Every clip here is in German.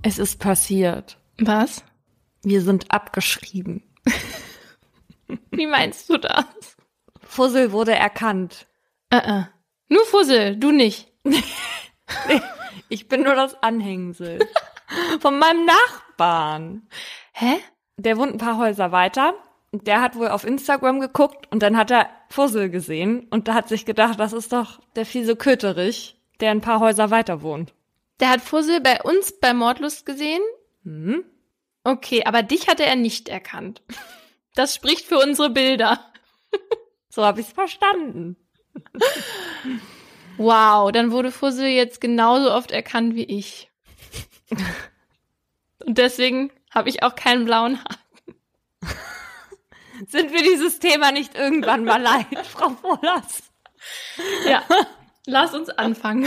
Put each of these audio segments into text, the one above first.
Es ist passiert. Was? Wir sind abgeschrieben. Wie meinst du das? Fussel wurde erkannt. Nur Fussel, du nicht. Nee, ich bin nur das Anhängsel. Von meinem Nachbarn. Hä? Der wohnt ein paar Häuser weiter. Und der hat wohl auf Instagram geguckt und dann hat er Fussel gesehen. Und da hat sich gedacht, das ist doch der fiese Köterich, der ein paar Häuser weiter wohnt. Der hat Fussel bei uns bei Mordlust gesehen? Okay, aber dich hatte er nicht erkannt. Das spricht für unsere Bilder. So habe ich es verstanden. Wow, dann wurde Fussel jetzt genauso oft erkannt wie ich. Und deswegen habe ich auch keinen blauen Haken. Sind wir dieses Thema nicht irgendwann mal leid, Frau Wohlers? Ja, lass uns anfangen.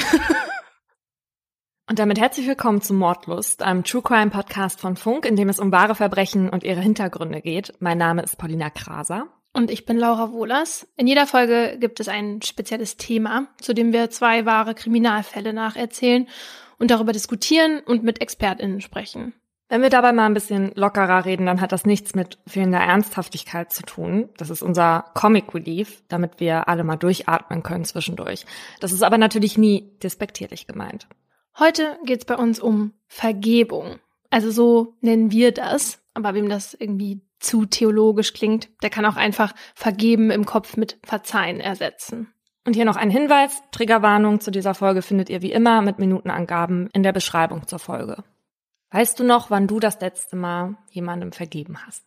Und damit herzlich willkommen zu Mordlust, einem True Crime Podcast von Funk, in dem es um wahre Verbrechen und ihre Hintergründe geht. Mein Name ist Paulina Kraser. Und ich bin Laura Wohlers. In jeder Folge gibt es ein spezielles Thema, zu dem wir 2 wahre Kriminalfälle nacherzählen und darüber diskutieren und mit ExpertInnen sprechen. Wenn wir dabei mal ein bisschen lockerer reden, dann hat das nichts mit fehlender Ernsthaftigkeit zu tun. Das ist unser Comic Relief, damit wir alle mal durchatmen können zwischendurch. Das ist aber natürlich nie despektierlich gemeint. Heute geht's bei uns um Vergebung. Also so nennen wir das. Aber wem das irgendwie zu theologisch klingt, der kann auch einfach vergeben im Kopf mit verzeihen ersetzen. Und hier noch ein Hinweis. Triggerwarnung zu dieser Folge findet ihr wie immer mit Minutenangaben in der Beschreibung zur Folge. Weißt du noch, wann du das letzte Mal jemandem vergeben hast?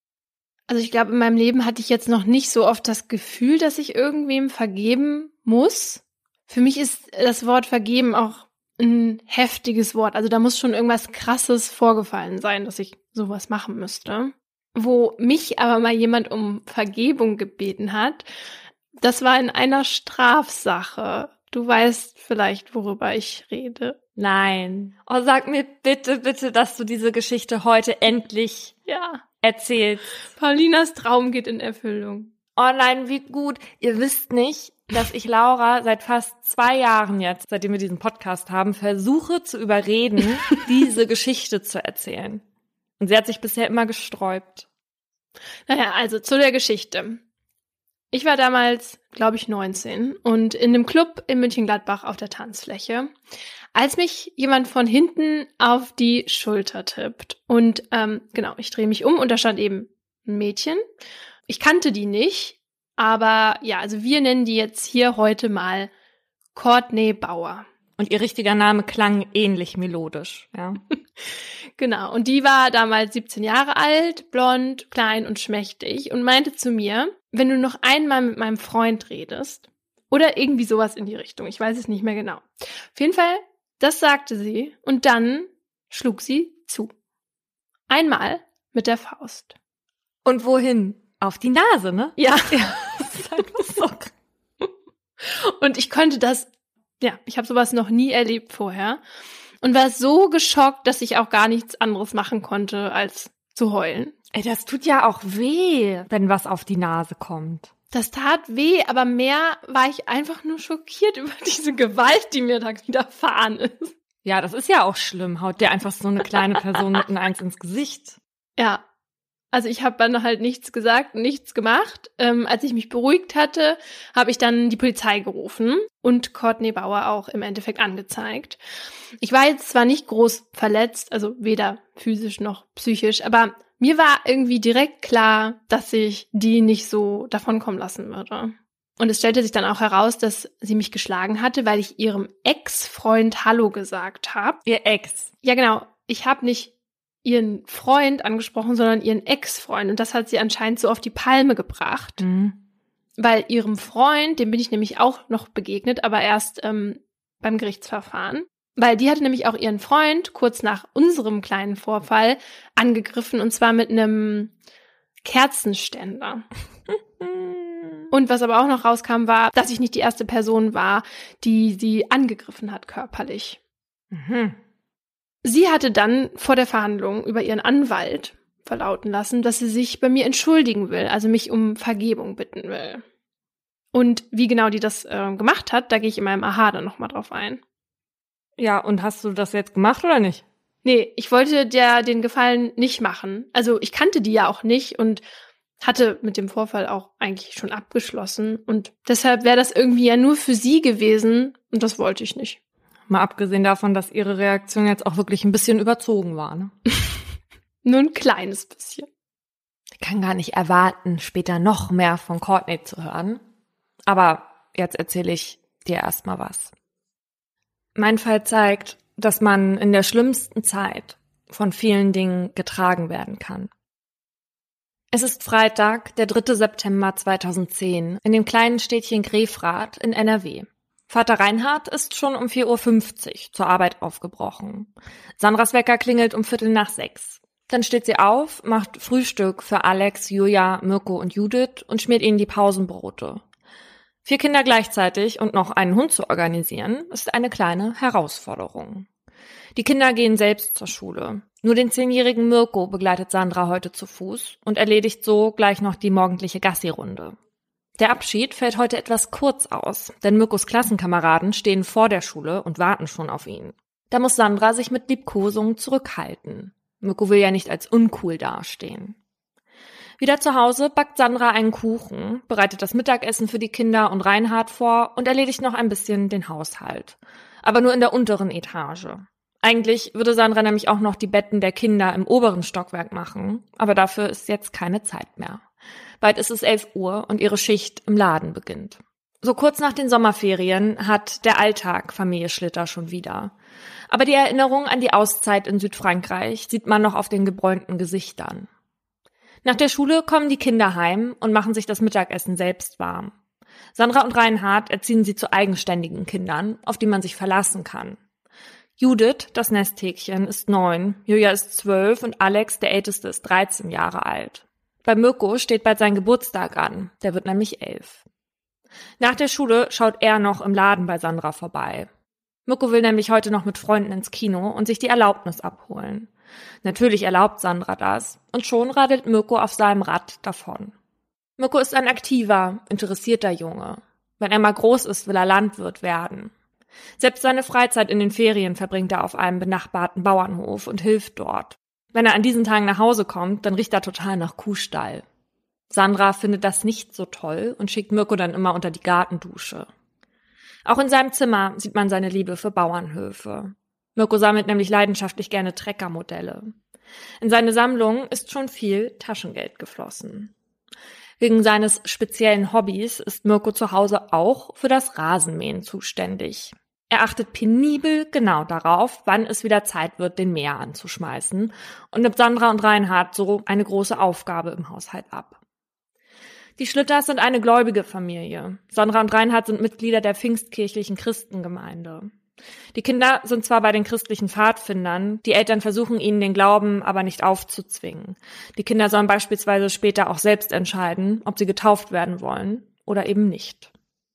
Also ich glaube, in meinem Leben hatte ich jetzt noch nicht so oft das Gefühl, dass ich irgendwem vergeben muss. Für mich ist das Wort vergeben auch ein heftiges Wort. Also da muss schon irgendwas Krasses vorgefallen sein, dass ich sowas machen müsste. Wo mich aber mal jemand um Vergebung gebeten hat, das war in einer Strafsache. Du weißt vielleicht, worüber ich rede. Nein. Oh, sag mir bitte, bitte, dass du diese Geschichte heute endlich erzählst. Paulinas Traum geht in Erfüllung. Oh nein, wie gut. Ihr wisst nicht, dass ich Laura seit fast 2 Jahren jetzt, seitdem wir diesen Podcast haben, versuche zu überreden, diese Geschichte zu erzählen. Und sie hat sich bisher immer gesträubt. Naja, also zu der Geschichte. Ich war damals, glaube ich, 19 und in einem Club in Mönchengladbach auf der Tanzfläche, als mich jemand von hinten auf die Schulter tippt. Und ich drehe mich um und da stand eben ein Mädchen. Ich kannte die nicht, aber ja, also wir nennen die jetzt hier heute mal Courtney Bauer. Und ihr richtiger Name klang ähnlich melodisch, ja. Genau, und die war damals 17 Jahre alt, blond, klein und schmächtig und meinte zu mir, wenn du noch einmal mit meinem Freund redest oder irgendwie sowas in die Richtung, ich weiß es nicht mehr genau. Auf jeden Fall, das sagte sie und dann schlug sie zu. Einmal mit der Faust. Und wohin? Auf die Nase, ne? Ja. Das ist einfach so. Und ich konnte das, ich habe sowas noch nie erlebt vorher und war so geschockt, dass ich auch gar nichts anderes machen konnte, als zu heulen. Ey, das tut ja auch weh, wenn was auf die Nase kommt. Das tat weh, aber mehr war ich einfach nur schockiert über diese Gewalt, die mir da widerfahren ist. Ja, das ist ja auch schlimm. Haut dir einfach so eine kleine Person mit einem Eins ins Gesicht. Ja, also ich habe dann halt nichts gesagt, nichts gemacht. Als ich mich beruhigt hatte, habe ich dann die Polizei gerufen und Courtney Bauer auch im Endeffekt angezeigt. Ich war jetzt zwar nicht groß verletzt, also weder physisch noch psychisch, aber mir war irgendwie direkt klar, dass ich die nicht so davonkommen lassen würde. Und es stellte sich dann auch heraus, dass sie mich geschlagen hatte, weil ich ihrem Ex-Freund Hallo gesagt habe. Ihr Ex? Ja, genau. Ich habe nicht ihren Freund angesprochen, sondern ihren Ex-Freund. Und das hat sie anscheinend so auf die Palme gebracht. Mhm. Weil ihrem Freund, dem bin ich nämlich auch noch begegnet, aber erst beim Gerichtsverfahren. Weil die hatte nämlich auch ihren Freund kurz nach unserem kleinen Vorfall angegriffen, und zwar mit einem Kerzenständer. Und was aber auch noch rauskam, war, dass ich nicht die erste Person war, die sie angegriffen hat körperlich. Mhm. Sie hatte dann vor der Verhandlung über ihren Anwalt verlauten lassen, dass sie sich bei mir entschuldigen will, also mich um Vergebung bitten will. Und wie genau die das gemacht hat, da gehe ich in meinem Aha dann nochmal drauf ein. Ja, und hast du das jetzt gemacht oder nicht? Nee, ich wollte dir den Gefallen nicht machen. Also ich kannte die ja auch nicht und hatte mit dem Vorfall auch eigentlich schon abgeschlossen. Und deshalb wäre das irgendwie ja nur für sie gewesen und das wollte ich nicht. Mal abgesehen davon, dass ihre Reaktion jetzt auch wirklich ein bisschen überzogen war, ne? Nur ein kleines bisschen. Ich kann gar nicht erwarten, später noch mehr von Courtney zu hören. Aber jetzt erzähle ich dir erstmal was. Mein Fall zeigt, dass man in der schlimmsten Zeit von vielen Dingen getragen werden kann. Es ist Freitag, der 3. September 2010, in dem kleinen Städtchen Grefrath in NRW. Vater Reinhard ist schon um 4:50 Uhr zur Arbeit aufgebrochen. Sandras Wecker klingelt um 5:45. Dann steht sie auf, macht Frühstück für Alex, Julia, Mirko und Judith und schmiert ihnen die Pausenbrote. 4 Kinder gleichzeitig und noch einen Hund zu organisieren, ist eine kleine Herausforderung. Die Kinder gehen selbst zur Schule. Nur den 10-jährigen Mirko begleitet Sandra heute zu Fuß und erledigt so gleich noch die morgendliche Gassi-Runde. Der Abschied fällt heute etwas kurz aus, denn Mirkos Klassenkameraden stehen vor der Schule und warten schon auf ihn. Da muss Sandra sich mit Liebkosungen zurückhalten. Mirko will ja nicht als uncool dastehen. Wieder zu Hause backt Sandra einen Kuchen, bereitet das Mittagessen für die Kinder und Reinhard vor und erledigt noch ein bisschen den Haushalt. Aber nur in der unteren Etage. Eigentlich würde Sandra nämlich auch noch die Betten der Kinder im oberen Stockwerk machen, aber dafür ist jetzt keine Zeit mehr. Bald ist es 11 Uhr und ihre Schicht im Laden beginnt. So kurz nach den Sommerferien hat der Alltag Familie Schlitter schon wieder. Aber die Erinnerung an die Auszeit in Südfrankreich sieht man noch auf den gebräunten Gesichtern. Nach der Schule kommen die Kinder heim und machen sich das Mittagessen selbst warm. Sandra und Reinhard erziehen sie zu eigenständigen Kindern, auf die man sich verlassen kann. Judith, das Nesthäkchen, ist 9, Julia ist 12 und Alex, der Älteste, ist 13 Jahre alt. Bei Mirko steht bald sein Geburtstag an, der wird nämlich 11. Nach der Schule schaut er noch im Laden bei Sandra vorbei. Mirko will nämlich heute noch mit Freunden ins Kino und sich die Erlaubnis abholen. Natürlich erlaubt Sandra das und schon radelt Mirko auf seinem Rad davon. Mirko ist ein aktiver, interessierter Junge. Wenn er mal groß ist, will er Landwirt werden. Selbst seine Freizeit in den Ferien verbringt er auf einem benachbarten Bauernhof und hilft dort. Wenn er an diesen Tagen nach Hause kommt, dann riecht er total nach Kuhstall. Sandra findet das nicht so toll und schickt Mirko dann immer unter die Gartendusche. Auch in seinem Zimmer sieht man seine Liebe für Bauernhöfe. Mirko sammelt nämlich leidenschaftlich gerne Treckermodelle. In seine Sammlung ist schon viel Taschengeld geflossen. Wegen seines speziellen Hobbys ist Mirko zu Hause auch für das Rasenmähen zuständig. Er achtet penibel genau darauf, wann es wieder Zeit wird, den Mäher anzuschmeißen und nimmt Sandra und Reinhard so eine große Aufgabe im Haushalt ab. Die Schlitters sind eine gläubige Familie. Sandra und Reinhard sind Mitglieder der pfingstkirchlichen Christengemeinde. Die Kinder sind zwar bei den christlichen Pfadfindern, die Eltern versuchen ihnen den Glauben aber nicht aufzuzwingen. Die Kinder sollen beispielsweise später auch selbst entscheiden, ob sie getauft werden wollen oder eben nicht.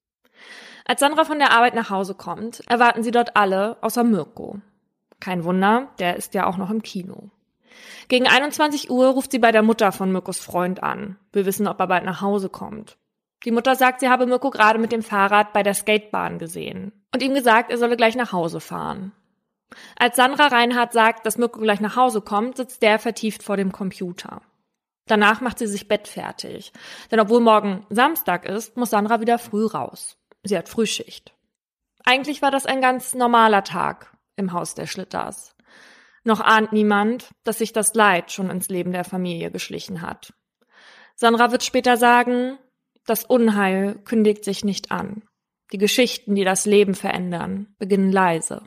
Als Sandra von der Arbeit nach Hause kommt, erwarten sie dort alle, außer Mirko. Kein Wunder, der ist ja auch noch im Kino. Gegen 21 Uhr ruft sie bei der Mutter von Mirkos Freund an. Wir wissen, ob er bald nach Hause kommt. Die Mutter sagt, sie habe Mirko gerade mit dem Fahrrad bei der Skatebahn gesehen und ihm gesagt, er solle gleich nach Hause fahren. Als Sandra Reinhard sagt, dass Mirko gleich nach Hause kommt, sitzt der vertieft vor dem Computer. Danach macht sie sich bettfertig, denn obwohl morgen Samstag ist, muss Sandra wieder früh raus. Sie hat Frühschicht. Eigentlich war das ein ganz normaler Tag im Haus der Schlitters. Noch ahnt niemand, dass sich das Leid schon ins Leben der Familie geschlichen hat. Sandra wird später sagen, das Unheil kündigt sich nicht an. Die Geschichten, die das Leben verändern, beginnen leise.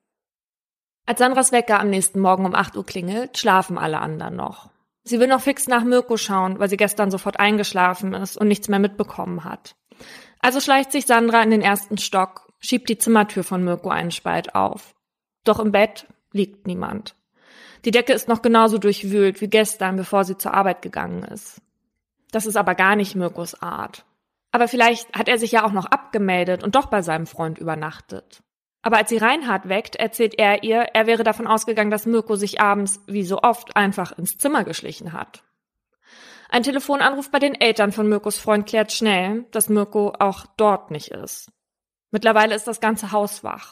Als Sandras Wecker am nächsten Morgen um 8 Uhr klingelt, schlafen alle anderen noch. Sie will noch fix nach Mirko schauen, weil sie gestern sofort eingeschlafen ist und nichts mehr mitbekommen hat. Also schleicht sich Sandra in den ersten Stock, schiebt die Zimmertür von Mirko einen Spalt auf. Doch im Bett liegt niemand. Die Decke ist noch genauso durchwühlt wie gestern, bevor sie zur Arbeit gegangen ist. Das ist aber gar nicht Mirkos Art. Aber vielleicht hat er sich ja auch noch abgemeldet und doch bei seinem Freund übernachtet. Aber als sie Reinhard weckt, erzählt er ihr, er wäre davon ausgegangen, dass Mirko sich abends, wie so oft, einfach ins Zimmer geschlichen hat. Ein Telefonanruf bei den Eltern von Mirkos Freund klärt schnell, dass Mirko auch dort nicht ist. Mittlerweile ist das ganze Haus wach.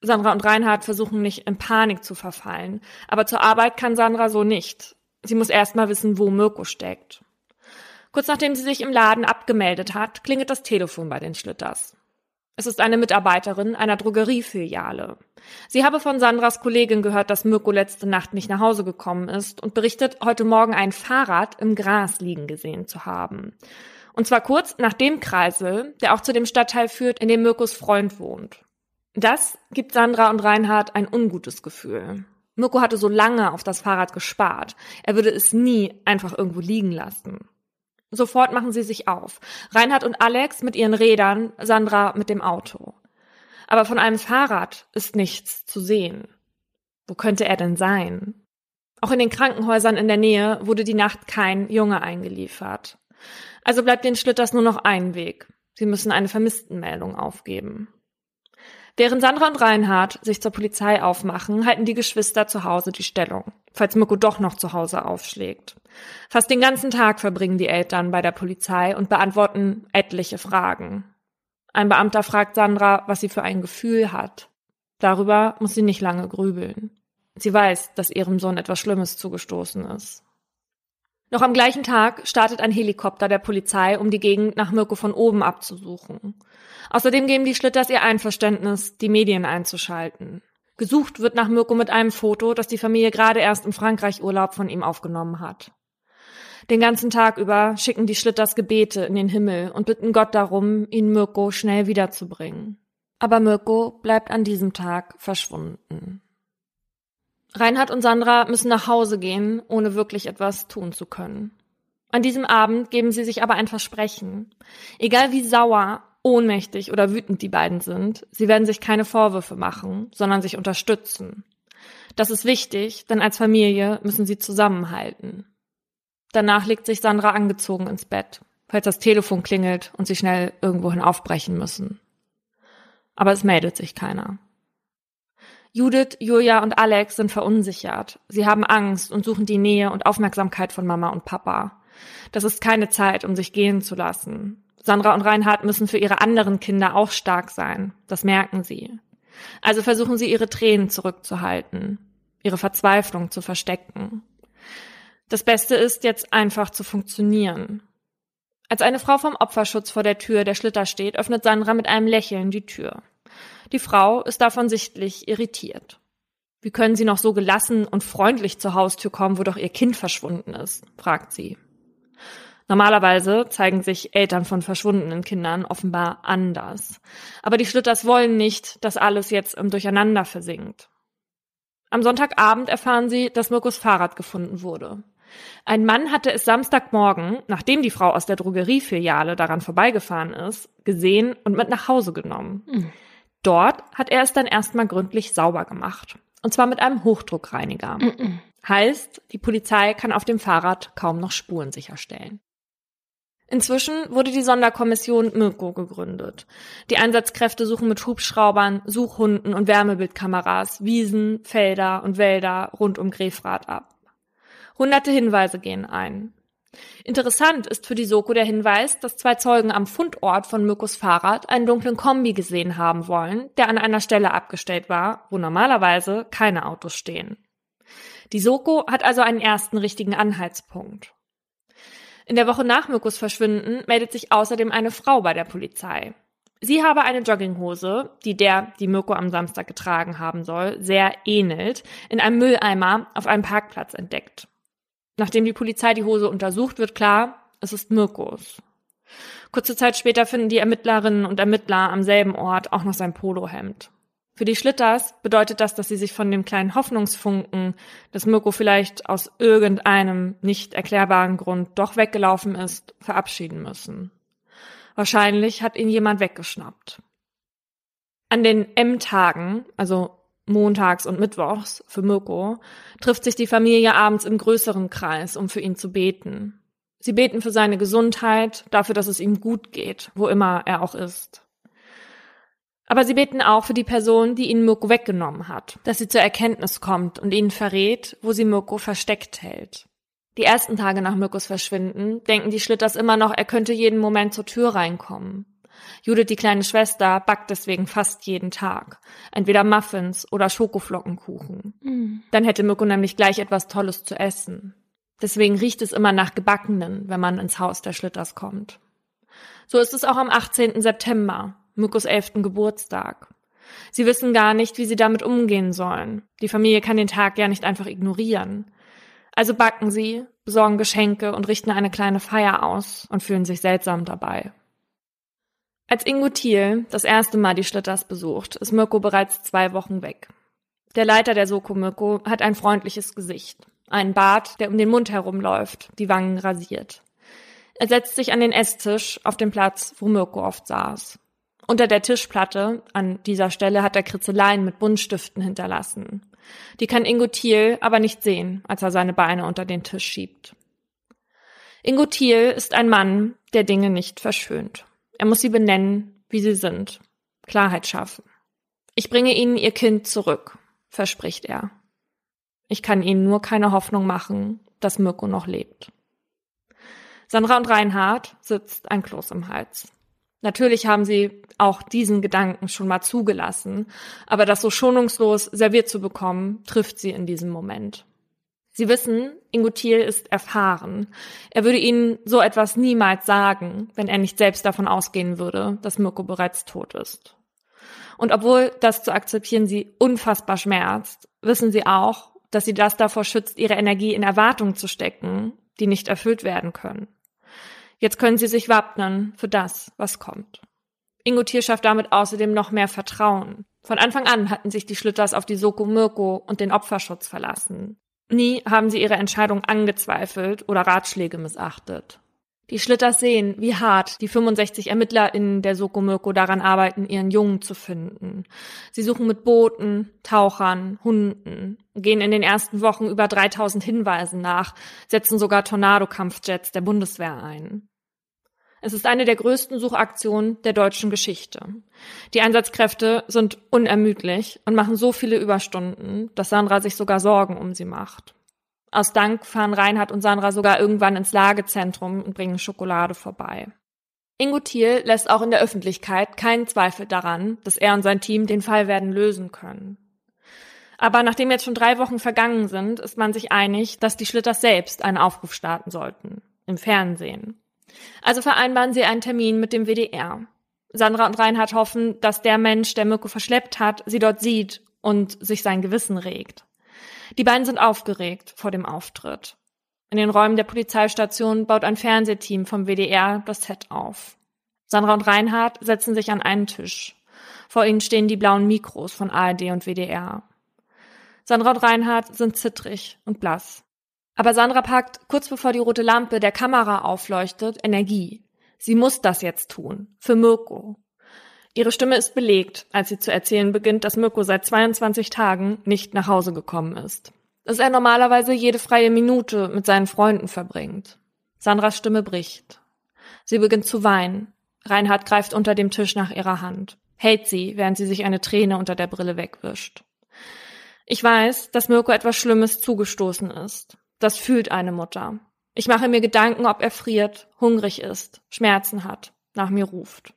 Sandra und Reinhard versuchen nicht in Panik zu verfallen, aber zur Arbeit kann Sandra so nicht. Sie muss erst mal wissen, wo Mirko steckt. Kurz nachdem sie sich im Laden abgemeldet hat, klingelt das Telefon bei den Schlitters. Es ist eine Mitarbeiterin einer Drogeriefiliale. Sie habe von Sandras Kollegin gehört, dass Mirko letzte Nacht nicht nach Hause gekommen ist und berichtet, heute Morgen ein Fahrrad im Gras liegen gesehen zu haben. Und zwar kurz nach dem Kreisel, der auch zu dem Stadtteil führt, in dem Mirkos Freund wohnt. Das gibt Sandra und Reinhard ein ungutes Gefühl. Mirko hatte so lange auf das Fahrrad gespart. Er würde es nie einfach irgendwo liegen lassen. Sofort machen sie sich auf. Reinhard und Alex mit ihren Rädern, Sandra mit dem Auto. Aber von einem Fahrrad ist nichts zu sehen. Wo könnte er denn sein? Auch in den Krankenhäusern in der Nähe wurde die Nacht kein Junge eingeliefert. Also bleibt den Schlitters nur noch ein Weg. Sie müssen eine Vermisstenmeldung aufgeben. Während Sandra und Reinhard sich zur Polizei aufmachen, halten die Geschwister zu Hause die Stellung, falls Mirko doch noch zu Hause aufschlägt. Fast den ganzen Tag verbringen die Eltern bei der Polizei und beantworten etliche Fragen. Ein Beamter fragt Sandra, was sie für ein Gefühl hat. Darüber muss sie nicht lange grübeln. Sie weiß, dass ihrem Sohn etwas Schlimmes zugestoßen ist. Noch am gleichen Tag startet ein Helikopter der Polizei, um die Gegend nach Mirko von oben abzusuchen. Außerdem geben die Schlitters ihr Einverständnis, die Medien einzuschalten. Gesucht wird nach Mirko mit einem Foto, das die Familie gerade erst im Frankreich-Urlaub von ihm aufgenommen hat. Den ganzen Tag über schicken die Schlitters Gebete in den Himmel und bitten Gott darum, ihnen Mirko schnell wiederzubringen. Aber Mirko bleibt an diesem Tag verschwunden. Reinhard und Sandra müssen nach Hause gehen, ohne wirklich etwas tun zu können. An diesem Abend geben sie sich aber ein Versprechen. Egal wie sauer, ohnmächtig oder wütend die beiden sind, sie werden sich keine Vorwürfe machen, sondern sich unterstützen. Das ist wichtig, denn als Familie müssen sie zusammenhalten. Danach legt sich Sandra angezogen ins Bett, falls das Telefon klingelt und sie schnell irgendwohin aufbrechen müssen. Aber es meldet sich keiner. Judith, Julia und Alex sind verunsichert. Sie haben Angst und suchen die Nähe und Aufmerksamkeit von Mama und Papa. Das ist keine Zeit, um sich gehen zu lassen. Sandra und Reinhard müssen für ihre anderen Kinder auch stark sein. Das merken sie. Also versuchen sie, ihre Tränen zurückzuhalten, ihre Verzweiflung zu verstecken. Das Beste ist, jetzt einfach zu funktionieren. Als eine Frau vom Opferschutz vor der Tür der Schlitter steht, öffnet Sandra mit einem Lächeln die Tür. Die Frau ist davon sichtlich irritiert. Wie können Sie noch so gelassen und freundlich zur Haustür kommen, wo doch Ihr Kind verschwunden ist, fragt sie. Normalerweise zeigen sich Eltern von verschwundenen Kindern offenbar anders. Aber die Schlitters wollen nicht, dass alles jetzt im Durcheinander versinkt. Am Sonntagabend erfahren sie, dass Mirkos Fahrrad gefunden wurde. Ein Mann hatte es Samstagmorgen, nachdem die Frau aus der Drogeriefiliale daran vorbeigefahren ist, gesehen und mit nach Hause genommen. Dort hat er es dann erstmal gründlich sauber gemacht. Und zwar mit einem Hochdruckreiniger. Heißt, die Polizei kann auf dem Fahrrad kaum noch Spuren sicherstellen. Inzwischen wurde die Sonderkommission Mirko gegründet. Die Einsatzkräfte suchen mit Hubschraubern, Suchhunden und Wärmebildkameras Wiesen, Felder und Wälder rund um Grefrath ab. Hunderte Hinweise gehen ein. Interessant ist für die Soko der Hinweis, dass 2 Zeugen am Fundort von Mirkos Fahrrad einen dunklen Kombi gesehen haben wollen, der an einer Stelle abgestellt war, wo normalerweise keine Autos stehen. Die Soko hat also einen ersten richtigen Anhaltspunkt. In der Woche nach Mirkos Verschwinden meldet sich außerdem eine Frau bei der Polizei. Sie habe eine Jogginghose, die Mirko am Samstag getragen haben soll, sehr ähnelt, in einem Mülleimer auf einem Parkplatz entdeckt. Nachdem die Polizei die Hose untersucht, wird klar, es ist Mirkos. Kurze Zeit später finden die Ermittlerinnen und Ermittler am selben Ort auch noch sein Polohemd. Für die Schlitters bedeutet das, dass sie sich von dem kleinen Hoffnungsfunken, dass Mirko vielleicht aus irgendeinem nicht erklärbaren Grund doch weggelaufen ist, verabschieden müssen. Wahrscheinlich hat ihn jemand weggeschnappt. An den M-Tagen, also montags und mittwochs für Mirko, trifft sich die Familie abends im größeren Kreis, um für ihn zu beten. Sie beten für seine Gesundheit, dafür, dass es ihm gut geht, wo immer er auch ist. Aber sie beten auch für die Person, die ihnen Mirko weggenommen hat, dass sie zur Erkenntnis kommt und ihnen verrät, wo sie Mirko versteckt hält. Die ersten Tage nach Mirkos Verschwinden denken die Schlitters immer noch, er könnte jeden Moment zur Tür reinkommen. Judith, die kleine Schwester, backt deswegen fast jeden Tag. Entweder Muffins oder Schokoflockenkuchen. Dann hätte Mirko nämlich gleich etwas Tolles zu essen. Deswegen riecht es immer nach Gebackenen, wenn man ins Haus der Schlitters kommt. So ist es auch am 18. September, Mirkos 11. Geburtstag. Sie wissen gar nicht, wie sie damit umgehen sollen. Die Familie kann den Tag ja nicht einfach ignorieren. Also backen sie, besorgen Geschenke und richten eine kleine Feier aus und fühlen sich seltsam dabei. Als Ingo Thiel das erste Mal die Schlitters besucht, ist Mirko bereits 2 Wochen weg. Der Leiter der Soko Mirko hat ein freundliches Gesicht, einen Bart, der um den Mund herumläuft, die Wangen rasiert. Er setzt sich an den Esstisch auf den Platz, wo Mirko oft saß. Unter der Tischplatte, an dieser Stelle, hat er Kritzeleien mit Buntstiften hinterlassen. Die kann Ingo Thiel aber nicht sehen, als er seine Beine unter den Tisch schiebt. Ingo Thiel ist ein Mann, der Dinge nicht verschönt. Er muss sie benennen, wie sie sind. Klarheit schaffen. Ich bringe Ihnen Ihr Kind zurück, verspricht er. Ich kann Ihnen nur keine Hoffnung machen, dass Mirko noch lebt. Sandra und Reinhard sitzt ein Kloß im Hals. Natürlich haben sie auch diesen Gedanken schon mal zugelassen, aber das so schonungslos serviert zu bekommen, trifft sie in diesem Moment. Sie wissen, Ingo Thiel ist erfahren. Er würde ihnen so etwas niemals sagen, wenn er nicht selbst davon ausgehen würde, dass Mirko bereits tot ist. Und obwohl das zu akzeptieren sie unfassbar schmerzt, wissen sie auch, dass sie das davor schützt, ihre Energie in Erwartungen zu stecken, die nicht erfüllt werden können. Jetzt können sie sich wappnen für das, was kommt. Ingo Thiel schafft damit außerdem noch mehr Vertrauen. Von Anfang an hatten sich die Schlitters auf die Soko Mirko und den Opferschutz verlassen. Nie haben sie ihre Entscheidung angezweifelt oder Ratschläge missachtet. Die Schlitters sehen, wie hart die 65 ErmittlerInnen der Soko Mirko daran arbeiten, ihren Jungen zu finden. Sie suchen mit Booten, Tauchern, Hunden, gehen in den ersten Wochen über 3000 Hinweisen nach, setzen sogar Tornado-Kampfjets der Bundeswehr ein. Es ist eine der größten Suchaktionen der deutschen Geschichte. Die Einsatzkräfte sind unermüdlich und machen so viele Überstunden, dass Sandra sich sogar Sorgen um sie macht. Aus Dank fahren Reinhard und Sandra sogar irgendwann ins Lagezentrum und bringen Schokolade vorbei. Ingo Thiel lässt auch in der Öffentlichkeit keinen Zweifel daran, dass er und sein Team den Fall werden lösen können. Aber nachdem jetzt schon 3 Wochen vergangen sind, ist man sich einig, dass die Schlitters selbst einen Aufruf starten sollten. Im Fernsehen. Also vereinbaren sie einen Termin mit dem WDR. Sandra und Reinhard hoffen, dass der Mensch, der Mirko verschleppt hat, sie dort sieht und sich sein Gewissen regt. Die beiden sind aufgeregt vor dem Auftritt. In den Räumen der Polizeistation baut ein Fernsehteam vom WDR das Set auf. Sandra und Reinhard setzen sich an einen Tisch. Vor ihnen stehen die blauen Mikros von ARD und WDR. Sandra und Reinhard sind zittrig und blass. Aber Sandra packt, kurz bevor die rote Lampe der Kamera aufleuchtet, Energie. Sie muss das jetzt tun. Für Mirko. Ihre Stimme ist belegt, als sie zu erzählen beginnt, dass Mirko seit 22 Tagen nicht nach Hause gekommen ist. Dass er normalerweise jede freie Minute mit seinen Freunden verbringt. Sandras Stimme bricht. Sie beginnt zu weinen. Reinhard greift unter dem Tisch nach ihrer Hand, hält sie, während sie sich eine Träne unter der Brille wegwischt. Ich weiß, dass Mirko etwas Schlimmes zugestoßen ist. Das fühlt eine Mutter. Ich mache mir Gedanken, ob er friert, hungrig ist, Schmerzen hat, nach mir ruft.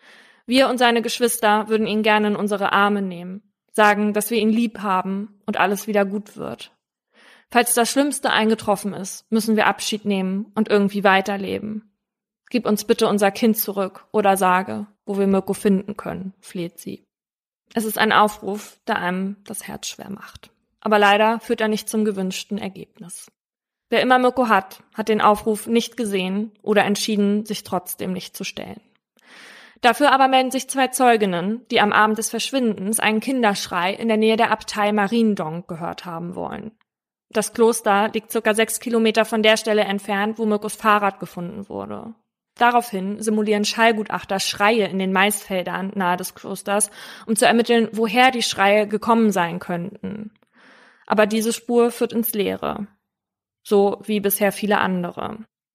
Wir und seine Geschwister würden ihn gerne in unsere Arme nehmen, sagen, dass wir ihn lieb haben und alles wieder gut wird. Falls das Schlimmste eingetroffen ist, müssen wir Abschied nehmen und irgendwie weiterleben. Gib uns bitte unser Kind zurück oder sage, wo wir Mirko finden können, fleht sie. Es ist ein Aufruf, der einem das Herz schwer macht. Aber leider führt er nicht zum gewünschten Ergebnis. Wer immer Mirko hat den Aufruf nicht gesehen oder entschieden, sich trotzdem nicht zu stellen. Dafür aber melden sich 2 Zeuginnen, die am Abend des Verschwindens einen Kinderschrei in der Nähe der Abtei Mariendonk gehört haben wollen. Das Kloster liegt ca. 6 Kilometer von der Stelle entfernt, wo Mirkos Fahrrad gefunden wurde. Daraufhin simulieren Schallgutachter Schreie in den Maisfeldern nahe des Klosters, um zu ermitteln, woher die Schreie gekommen sein könnten. Aber diese Spur führt ins Leere. So wie bisher viele andere.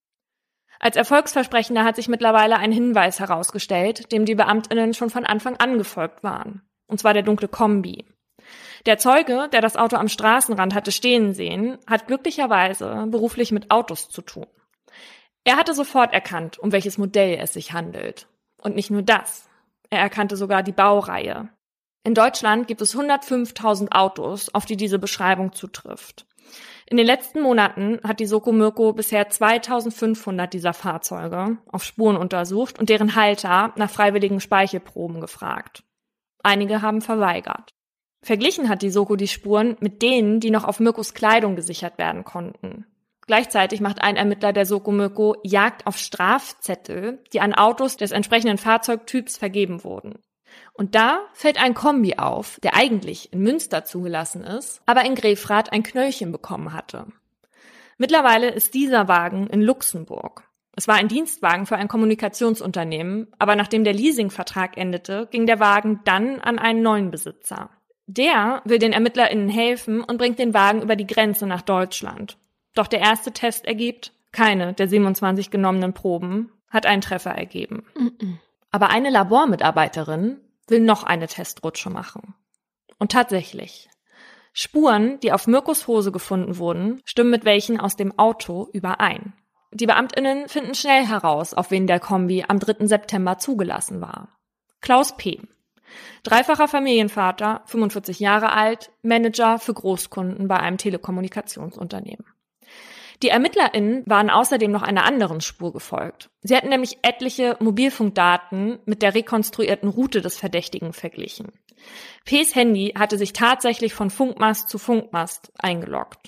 Als erfolgsversprechender hat sich mittlerweile ein Hinweis herausgestellt, dem die BeamtInnen schon von Anfang an gefolgt waren. Und zwar der dunkle Kombi. Der Zeuge, der das Auto am Straßenrand hatte stehen sehen, hat glücklicherweise beruflich mit Autos zu tun. Er hatte sofort erkannt, um welches Modell es sich handelt. Und nicht nur das. Er erkannte sogar die Baureihe. In Deutschland gibt es 105.000 Autos, auf die diese Beschreibung zutrifft. In den letzten Monaten hat die Soko Mirko bisher 2.500 dieser Fahrzeuge auf Spuren untersucht und deren Halter nach freiwilligen Speichelproben gefragt. Einige haben verweigert. Verglichen hat die Soko die Spuren mit denen, die noch auf Mirkos Kleidung gesichert werden konnten. Gleichzeitig macht ein Ermittler der Soko Mirko Jagd auf Strafzettel, die an Autos des entsprechenden Fahrzeugtyps vergeben wurden. Und da fällt ein Kombi auf, der eigentlich in Münster zugelassen ist, aber in Grefrath ein Knöllchen bekommen hatte. Mittlerweile ist dieser Wagen in Luxemburg. Es war ein Dienstwagen für ein Kommunikationsunternehmen, aber nachdem der Leasingvertrag endete, ging der Wagen dann an einen neuen Besitzer. Der will den ErmittlerInnen helfen und bringt den Wagen über die Grenze nach Deutschland. Doch der erste Test ergibt, keine der 27 genommenen Proben hat einen Treffer ergeben. Aber eine Labormitarbeiterin will noch eine Testrutsche machen. Und tatsächlich, Spuren, die auf Mirkos Hose gefunden wurden, stimmen mit welchen aus dem Auto überein. Die BeamtInnen finden schnell heraus, auf wen der Kombi am 3. September zugelassen war. Klaus P., dreifacher Familienvater, 45 Jahre alt, Manager für Großkunden bei einem Telekommunikationsunternehmen. Die ErmittlerInnen waren außerdem noch einer anderen Spur gefolgt. Sie hatten nämlich etliche Mobilfunkdaten mit der rekonstruierten Route des Verdächtigen verglichen. P.s Handy hatte sich tatsächlich von Funkmast zu Funkmast eingeloggt.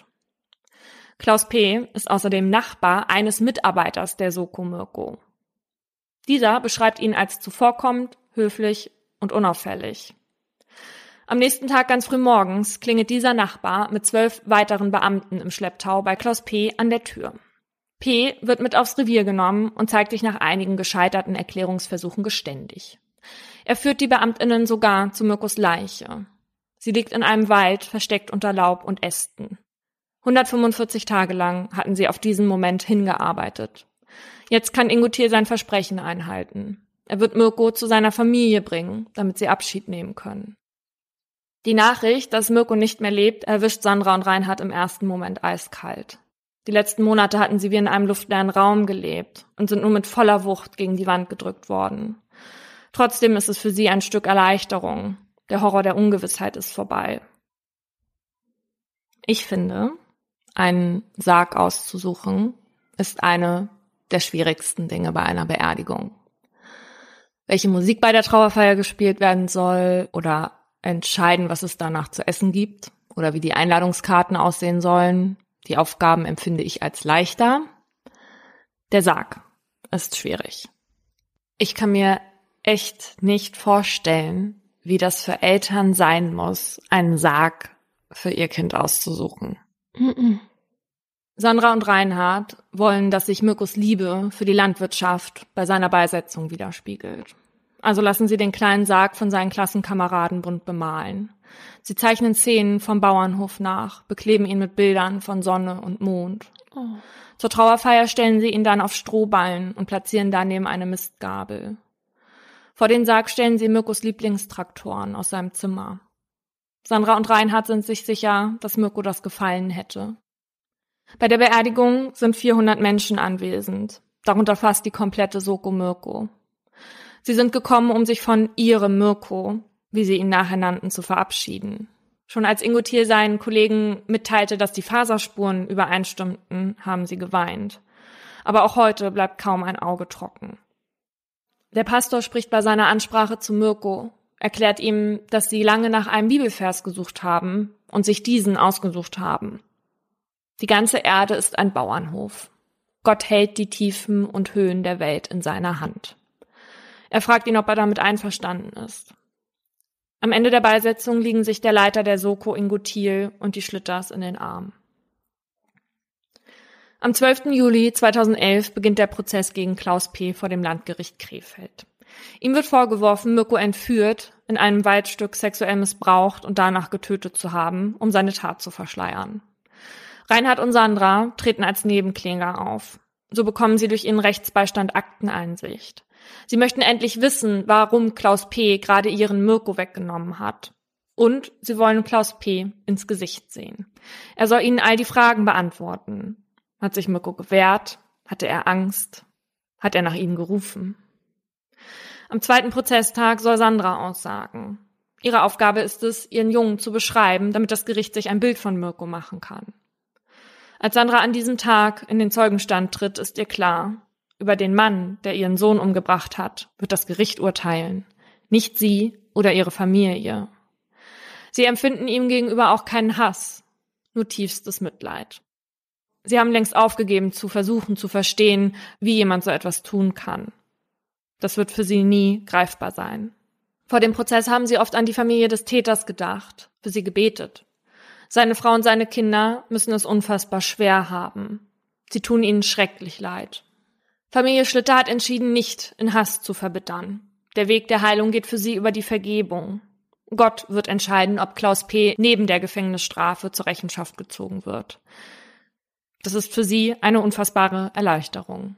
Klaus P. ist außerdem Nachbar eines Mitarbeiters der Soko Mirko. Dieser beschreibt ihn als zuvorkommend, höflich und unauffällig. Am nächsten Tag ganz früh morgens klingelt dieser Nachbar mit 12 weiteren Beamten im Schlepptau bei Klaus P. an der Tür. P. wird mit aufs Revier genommen und zeigt sich nach einigen gescheiterten Erklärungsversuchen geständig. Er führt die BeamtInnen sogar zu Mirkos Leiche. Sie liegt in einem Wald, versteckt unter Laub und Ästen. 145 Tage lang hatten sie auf diesen Moment hingearbeitet. Jetzt kann Ingo Thiel sein Versprechen einhalten. Er wird Mirko zu seiner Familie bringen, damit sie Abschied nehmen können. Die Nachricht, dass Mirko nicht mehr lebt, erwischt Sandra und Reinhard im ersten Moment eiskalt. Die letzten Monate hatten sie wie in einem luftleeren Raum gelebt und sind nur mit voller Wucht gegen die Wand gedrückt worden. Trotzdem ist es für sie ein Stück Erleichterung. Der Horror der Ungewissheit ist vorbei. Ich finde, einen Sarg auszusuchen, ist eine der schwierigsten Dinge bei einer Beerdigung. Welche Musik bei der Trauerfeier gespielt werden soll oder entscheiden, was es danach zu essen gibt oder wie die Einladungskarten aussehen sollen. Die Aufgaben empfinde ich als leichter. Der Sarg ist schwierig. Ich kann mir echt nicht vorstellen, wie das für Eltern sein muss, einen Sarg für ihr Kind auszusuchen. Sandra und Reinhard wollen, dass sich Mirkos Liebe für die Landwirtschaft bei seiner Beisetzung widerspiegelt. Also lassen sie den kleinen Sarg von seinen Klassenkameraden bunt bemalen. Sie zeichnen Szenen vom Bauernhof nach, bekleben ihn mit Bildern von Sonne und Mond. Oh. Zur Trauerfeier stellen sie ihn dann auf Strohballen und platzieren daneben eine Mistgabel. Vor den Sarg stellen sie Mirkos Lieblingstraktoren aus seinem Zimmer. Sandra und Reinhard sind sich sicher, dass Mirko das gefallen hätte. Bei der Beerdigung sind 400 Menschen anwesend, darunter fast die komplette Soko Mirko. Sie sind gekommen, um sich von ihrem Mirko, wie sie ihn nachher nannten, zu verabschieden. Schon als Ingo Thiel seinen Kollegen mitteilte, dass die Faserspuren übereinstimmten, haben sie geweint. Aber auch heute bleibt kaum ein Auge trocken. Der Pastor spricht bei seiner Ansprache zu Mirko, erklärt ihm, dass sie lange nach einem Bibelvers gesucht haben und sich diesen ausgesucht haben. Die ganze Erde ist ein Bauernhof. Gott hält die Tiefen und Höhen der Welt in seiner Hand. Er fragt ihn, ob er damit einverstanden ist. Am Ende der Beisetzung liegen sich der Leiter der Soko, Ingo Thiel, und die Schlitters in den Armen. Am 12. Juli 2011 beginnt der Prozess gegen Klaus P. vor dem Landgericht Krefeld. Ihm wird vorgeworfen, Mirko entführt, in einem Waldstück sexuell missbraucht und danach getötet zu haben, um seine Tat zu verschleiern. Reinhard und Sandra treten als Nebenkläger auf. So bekommen sie durch ihren Rechtsbeistand Akteneinsicht. Sie möchten endlich wissen, warum Klaus P. gerade ihren Mirko weggenommen hat. Und sie wollen Klaus P. ins Gesicht sehen. Er soll ihnen all die Fragen beantworten. Hat sich Mirko gewehrt? Hatte er Angst? Hat er nach ihm gerufen? Am 2. Prozesstag soll Sandra aussagen. Ihre Aufgabe ist es, ihren Jungen zu beschreiben, damit das Gericht sich ein Bild von Mirko machen kann. Als Sandra an diesem Tag in den Zeugenstand tritt, ist ihr klar, über den Mann, der ihren Sohn umgebracht hat, wird das Gericht urteilen, nicht sie oder ihre Familie. Sie empfinden ihm gegenüber auch keinen Hass, nur tiefstes Mitleid. Sie haben längst aufgegeben, zu versuchen zu verstehen, wie jemand so etwas tun kann. Das wird für sie nie greifbar sein. Vor dem Prozess haben sie oft an die Familie des Täters gedacht, für sie gebetet. Seine Frau und seine Kinder müssen es unfassbar schwer haben. Sie tun ihnen schrecklich leid. Familie Schlitter hat entschieden, nicht in Hass zu verbittern. Der Weg der Heilung geht für sie über die Vergebung. Gott wird entscheiden, ob Klaus P. neben der Gefängnisstrafe zur Rechenschaft gezogen wird. Das ist für sie eine unfassbare Erleichterung.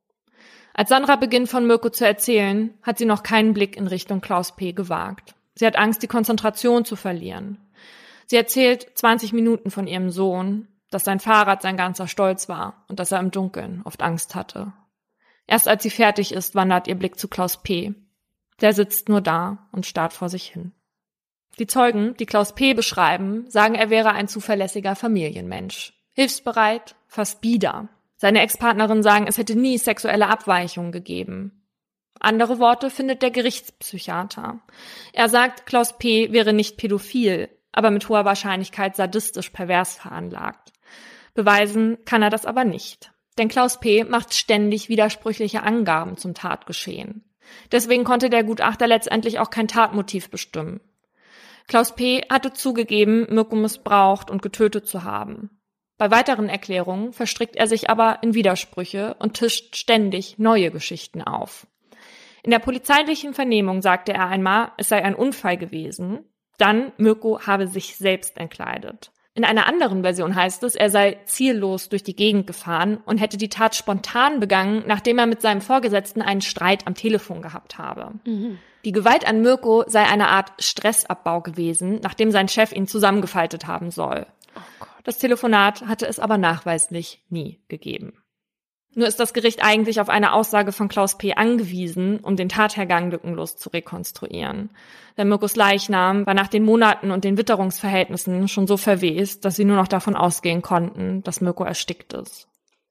Als Sandra beginnt, von Mirko zu erzählen, hat sie noch keinen Blick in Richtung Klaus P. gewagt. Sie hat Angst, die Konzentration zu verlieren. Sie erzählt 20 Minuten von ihrem Sohn, dass sein Fahrrad sein ganzer Stolz war und dass er im Dunkeln oft Angst hatte. Erst als sie fertig ist, wandert ihr Blick zu Klaus P. Der sitzt nur da und starrt vor sich hin. Die Zeugen, die Klaus P. beschreiben, sagen, er wäre ein zuverlässiger Familienmensch. Hilfsbereit, fast bieder. Seine Ex-Partnerin sagen, es hätte nie sexuelle Abweichungen gegeben. Andere Worte findet der Gerichtspsychiater. Er sagt, Klaus P. wäre nicht pädophil, aber mit hoher Wahrscheinlichkeit sadistisch pervers veranlagt. Beweisen kann er das aber nicht. Denn Klaus P. macht ständig widersprüchliche Angaben zum Tatgeschehen. Deswegen konnte der Gutachter letztendlich auch kein Tatmotiv bestimmen. Klaus P. hatte zugegeben, Mirko missbraucht und getötet zu haben. Bei weiteren Erklärungen verstrickt er sich aber in Widersprüche und tischt ständig neue Geschichten auf. In der polizeilichen Vernehmung sagte er einmal, es sei ein Unfall gewesen, dann Mirko habe sich selbst entkleidet. In einer anderen Version heißt es, er sei ziellos durch die Gegend gefahren und hätte die Tat spontan begangen, nachdem er mit seinem Vorgesetzten einen Streit am Telefon gehabt habe. Die Gewalt an Mirko sei eine Art Stressabbau gewesen, nachdem sein Chef ihn zusammengefaltet haben soll. Das Telefonat hatte es aber nachweislich nie gegeben. Nur ist das Gericht eigentlich auf eine Aussage von Klaus P. angewiesen, um den Tathergang lückenlos zu rekonstruieren. Denn Mirkos Leichnam war nach den Monaten und den Witterungsverhältnissen schon so verwest, dass sie nur noch davon ausgehen konnten, dass Mirko erstickt ist.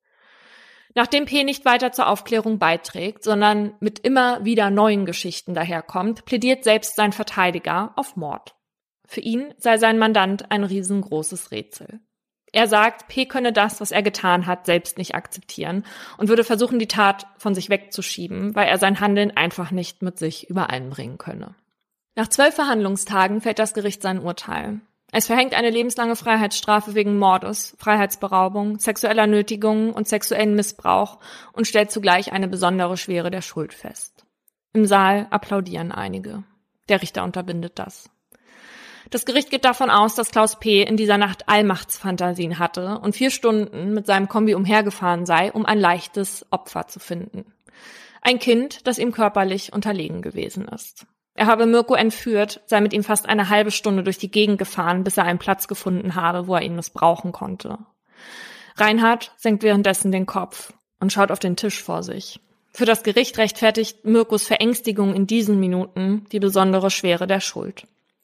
Nachdem P. nicht weiter zur Aufklärung beiträgt, sondern mit immer wieder neuen Geschichten daherkommt, plädiert selbst sein Verteidiger auf Mord. Für ihn sei sein Mandant ein riesengroßes Rätsel. Er sagt, P. könne das, was er getan hat, selbst nicht akzeptieren und würde versuchen, die Tat von sich wegzuschieben, weil er sein Handeln einfach nicht mit sich übereinbringen könne. Nach 12 Verhandlungstagen fällt das Gericht sein Urteil. Es verhängt eine lebenslange Freiheitsstrafe wegen Mordes, Freiheitsberaubung, sexueller Nötigung und sexuellen Missbrauch und stellt zugleich eine besondere Schwere der Schuld fest. Im Saal applaudieren einige. Der Richter unterbindet das. Das Gericht geht davon aus, dass Klaus P. in dieser Nacht Allmachtsfantasien hatte und 4 Stunden mit seinem Kombi umhergefahren sei, um ein leichtes Opfer zu finden. Ein Kind, das ihm körperlich unterlegen gewesen ist. Er habe Mirko entführt, sei mit ihm fast eine halbe Stunde durch die Gegend gefahren, bis er einen Platz gefunden habe, wo er ihn missbrauchen konnte. Reinhard senkt währenddessen den Kopf und schaut auf den Tisch vor sich. Für das Gericht rechtfertigt Mirkos Verängstigung in diesen Minuten die besondere Schwere der Schuld.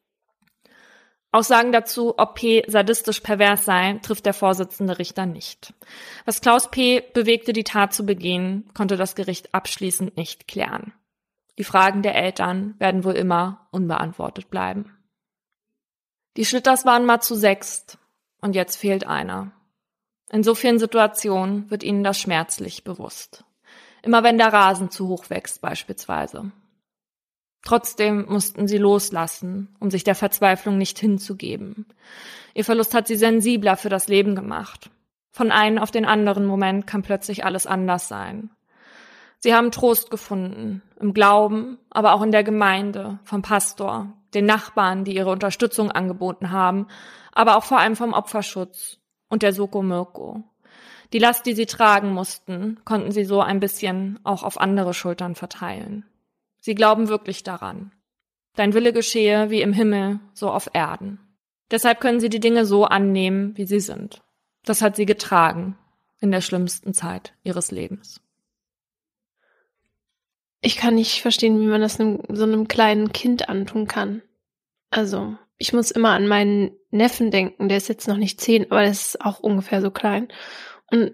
Aussagen dazu, ob P. sadistisch pervers sei, trifft der Vorsitzende Richter nicht. Was Klaus P. bewegte, die Tat zu begehen, konnte das Gericht abschließend nicht klären. Die Fragen der Eltern werden wohl immer unbeantwortet bleiben. Die Schlitters waren mal zu 6 und jetzt fehlt einer. In so vielen Situationen wird ihnen das schmerzlich bewusst. Immer wenn der Rasen zu hoch wächst beispielsweise. Trotzdem mussten sie loslassen, um sich der Verzweiflung nicht hinzugeben. Ihr Verlust hat sie sensibler für das Leben gemacht. Von einem auf den anderen Moment kann plötzlich alles anders sein. Sie haben Trost gefunden, im Glauben, aber auch in der Gemeinde, vom Pastor, den Nachbarn, die ihre Unterstützung angeboten haben, aber auch vor allem vom Opferschutz und der Soko Mirko. Die Last, die sie tragen mussten, konnten sie so ein bisschen auch auf andere Schultern verteilen. Sie glauben wirklich daran. Dein Wille geschehe wie im Himmel, so auf Erden. Deshalb können sie die Dinge so annehmen, wie sie sind. Das hat sie getragen in der schlimmsten Zeit ihres Lebens. Ich kann nicht verstehen, wie man das so einem kleinen Kind antun kann. Also, ich muss immer an meinen Neffen denken, der ist jetzt noch nicht 10, aber der ist auch ungefähr so klein. Und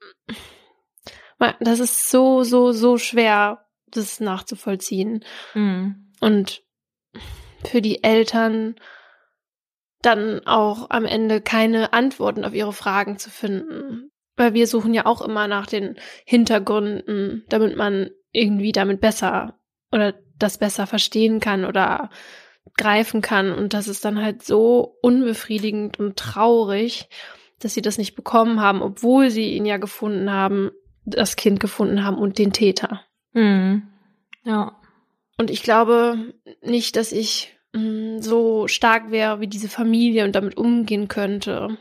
das ist so, so, so schwer, das nachzuvollziehen. Mhm. Und für die Eltern dann auch am Ende keine Antworten auf ihre Fragen zu finden. Weil wir suchen ja auch immer nach den Hintergründen, damit man irgendwie damit besser oder das besser verstehen kann oder greifen kann. Und das ist dann halt so unbefriedigend und traurig, dass sie das nicht bekommen haben, obwohl sie ihn ja gefunden haben, das Kind gefunden haben und den Täter. Mhm. Ja. Und ich glaube nicht, dass ich so stark wäre wie diese Familie und damit umgehen könnte.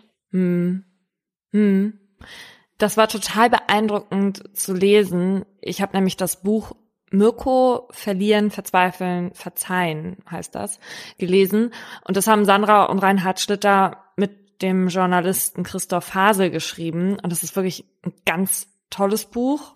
Das war total beeindruckend zu lesen. Ich habe nämlich das Buch Mirko, Verlieren, Verzweifeln, Verzeihen heißt das, gelesen. Und das haben Sandra und Reinhard Schlitter mit dem Journalisten Christoph Hasel geschrieben. Und das ist wirklich ein ganz tolles Buch.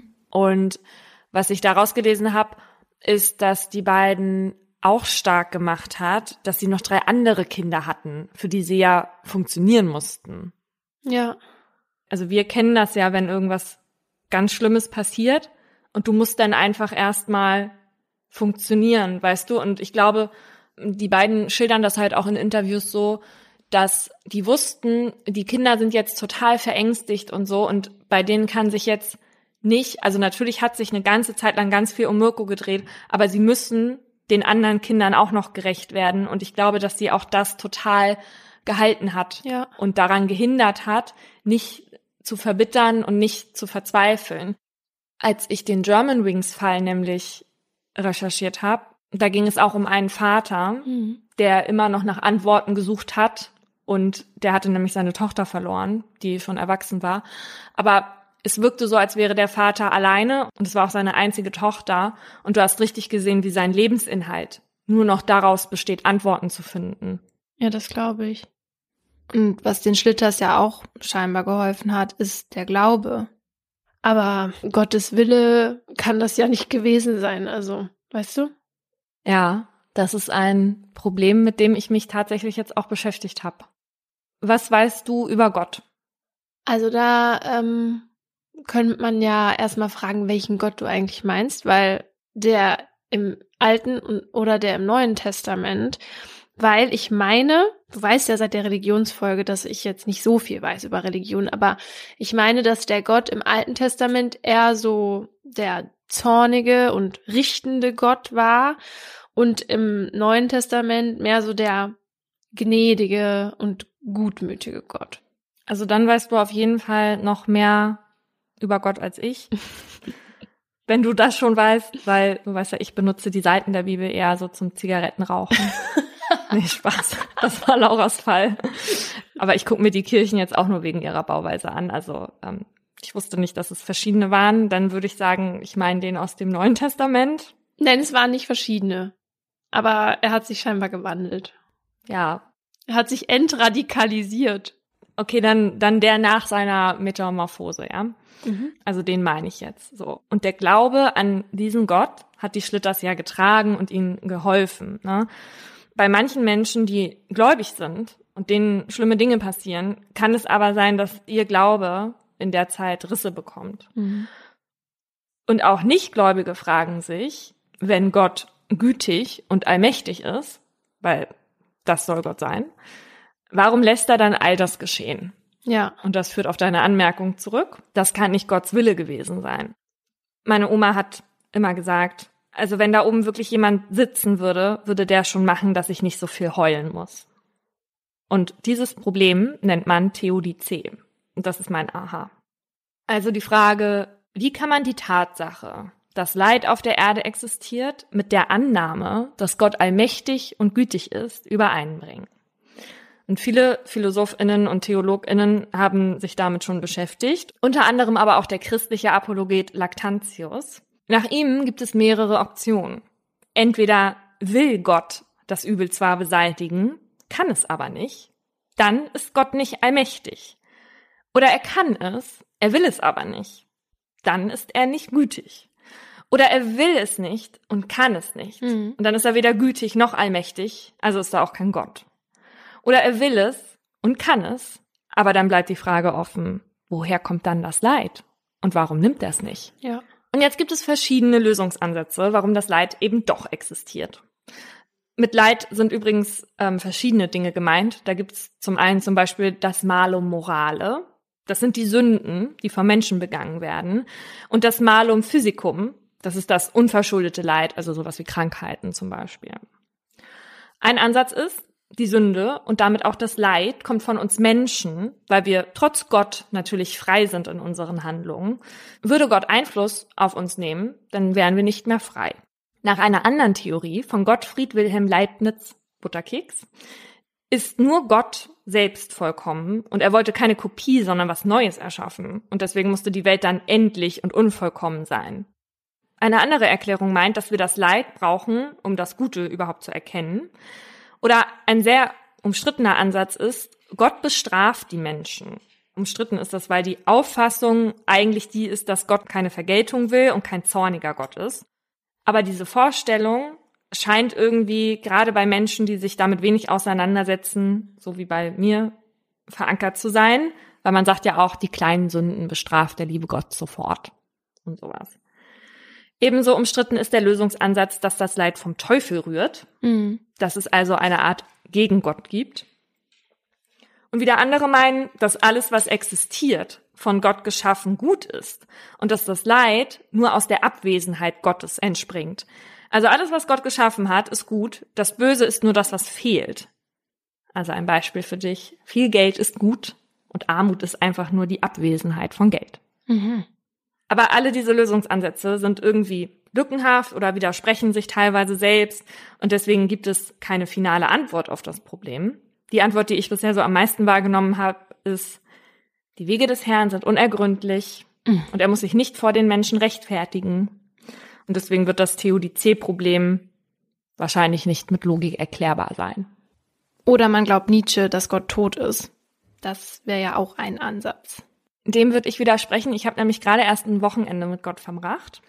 Und was ich daraus gelesen habe, ist, dass die beiden auch stark gemacht hat, dass sie noch 3 andere Kinder hatten, für die sie ja funktionieren mussten. Ja. Also wir kennen das ja, wenn irgendwas ganz Schlimmes passiert und du musst dann einfach erstmal funktionieren, weißt du? Und ich glaube, die beiden schildern das halt auch in Interviews so, dass die wussten, die Kinder sind jetzt total verängstigt und so und bei denen kann sich jetzt nicht, also natürlich hat sich eine ganze Zeit lang ganz viel um Mirko gedreht, aber sie müssen den anderen Kindern auch noch gerecht werden und ich glaube, dass sie auch das total gehalten hat und daran gehindert hat, nicht zu verbittern und nicht zu verzweifeln. Als ich den Germanwings-Fall nämlich recherchiert habe, da ging es auch um einen Vater, der immer noch nach Antworten gesucht hat und der hatte nämlich seine Tochter verloren, die schon erwachsen war. Aber es wirkte so, als wäre der Vater alleine und es war auch seine einzige Tochter und du hast richtig gesehen, wie sein Lebensinhalt nur noch daraus besteht, Antworten zu finden. Ja, das glaube ich. Und was den Schlitters ja auch scheinbar geholfen hat, ist der Glaube. Aber Gottes Wille kann das ja nicht gewesen sein, also, weißt du? Ja, das ist ein Problem, mit dem ich mich tatsächlich jetzt auch beschäftigt habe. Was weißt du über Gott? Also da könnte man ja erstmal fragen, welchen Gott du eigentlich meinst, weil der im Alten oder der im Neuen Testament, weil ich meine, du weißt ja seit der Religionsfolge, dass ich jetzt nicht so viel weiß über Religion, aber ich meine, dass der Gott im Alten Testament eher so der zornige und richtende Gott war und im Neuen Testament mehr so der gnädige und gutmütige Gott. Also dann weißt du auf jeden Fall noch mehr über Gott als ich. Wenn du das schon weißt, weil du weißt ja, ich benutze die Seiten der Bibel eher so zum Zigarettenrauchen. Nee, Spaß. Das war Lauras Fall. Aber ich gucke mir die Kirchen jetzt auch nur wegen ihrer Bauweise an. Also ich wusste nicht, dass es verschiedene waren. Dann würde ich sagen, ich meine den aus dem Neuen Testament. Nein, es waren nicht verschiedene. Aber er hat sich scheinbar gewandelt. Ja. Er hat sich entradikalisiert. Okay, dann der nach seiner Metamorphose, ja. Also den meine ich jetzt so. Und der Glaube an diesen Gott hat die Schlitters ja getragen und ihnen geholfen. Ne? Bei manchen Menschen, die gläubig sind und denen schlimme Dinge passieren, kann es aber sein, dass ihr Glaube in der Zeit Risse bekommt. Und auch Nichtgläubige fragen sich, wenn Gott gütig und allmächtig ist, weil das soll Gott sein, warum lässt er dann all das geschehen? Ja. Und das führt auf deine Anmerkung zurück. Das kann nicht Gottes Wille gewesen sein. Meine Oma hat immer gesagt, also wenn da oben wirklich jemand sitzen würde, würde der schon machen, dass ich nicht so viel heulen muss. Und dieses Problem nennt man Theodizee. Und das ist mein Aha. Also die Frage, wie kann man die Tatsache, dass Leid auf der Erde existiert, mit der Annahme, dass Gott allmächtig und gütig ist, übereinbringen? Und viele PhilosophInnen und TheologInnen haben sich damit schon beschäftigt, unter anderem aber auch der christliche Apologet Lactantius. Nach ihm gibt es mehrere Optionen. Entweder will Gott das Übel zwar beseitigen, kann es aber nicht, dann ist Gott nicht allmächtig. Oder er kann es, er will es aber nicht, dann ist er nicht gütig. Oder er will es nicht und kann es nicht. Mhm. Und dann ist er weder gütig noch allmächtig, also ist er auch kein Gott. Oder er will es und kann es, aber dann bleibt die Frage offen, woher kommt dann das Leid? Und warum nimmt er es nicht? Ja. Und jetzt gibt es verschiedene Lösungsansätze, warum das Leid eben doch existiert. Mit Leid sind übrigens verschiedene Dinge gemeint. Da gibt es zum einen zum Beispiel das Malum Morale. Das sind die Sünden, die vom Menschen begangen werden. Und das Malum Physicum, das ist das unverschuldete Leid, also sowas wie Krankheiten zum Beispiel. Ein Ansatz ist, die Sünde und damit auch das Leid kommt von uns Menschen, weil wir trotz Gott natürlich frei sind in unseren Handlungen. Würde Gott Einfluss auf uns nehmen, dann wären wir nicht mehr frei. Nach einer anderen Theorie von Gottfried Wilhelm Leibniz, Butterkeks, ist nur Gott selbst vollkommen und er wollte keine Kopie, sondern was Neues erschaffen. Und deswegen musste die Welt dann endlich und unvollkommen sein. Eine andere Erklärung meint, dass wir das Leid brauchen, um das Gute überhaupt zu erkennen. Oder ein sehr umstrittener Ansatz ist, Gott bestraft die Menschen. Umstritten ist das, weil die Auffassung eigentlich die ist, dass Gott keine Vergeltung will und kein zorniger Gott ist. Aber diese Vorstellung scheint irgendwie gerade bei Menschen, die sich damit wenig auseinandersetzen, so wie bei mir, verankert zu sein. Weil man sagt ja auch, die kleinen Sünden bestraft der liebe Gott sofort und sowas. Ebenso umstritten ist der Lösungsansatz, dass das Leid vom Teufel rührt, dass es also eine Art Gegengott gibt. Und wieder andere meinen, dass alles, was existiert, von Gott geschaffen gut ist und dass das Leid nur aus der Abwesenheit Gottes entspringt. Also alles, was Gott geschaffen hat, ist gut. Das Böse ist nur das, was fehlt. Also ein Beispiel für dich. Viel Geld ist gut und Armut ist einfach nur die Abwesenheit von Geld. Mhm. Aber alle diese Lösungsansätze sind irgendwie lückenhaft oder widersprechen sich teilweise selbst und deswegen gibt es keine finale Antwort auf das Problem. Die Antwort, die ich bisher so am meisten wahrgenommen habe, ist, die Wege des Herrn sind unergründlich und er muss sich nicht vor den Menschen rechtfertigen. Und deswegen wird das Theodizee-Problem wahrscheinlich nicht mit Logik erklärbar sein. Oder man glaubt Nietzsche, dass Gott tot ist. Das wäre ja auch ein Ansatz. Dem würde ich widersprechen. Ich habe nämlich gerade erst ein Wochenende mit Gott verbracht.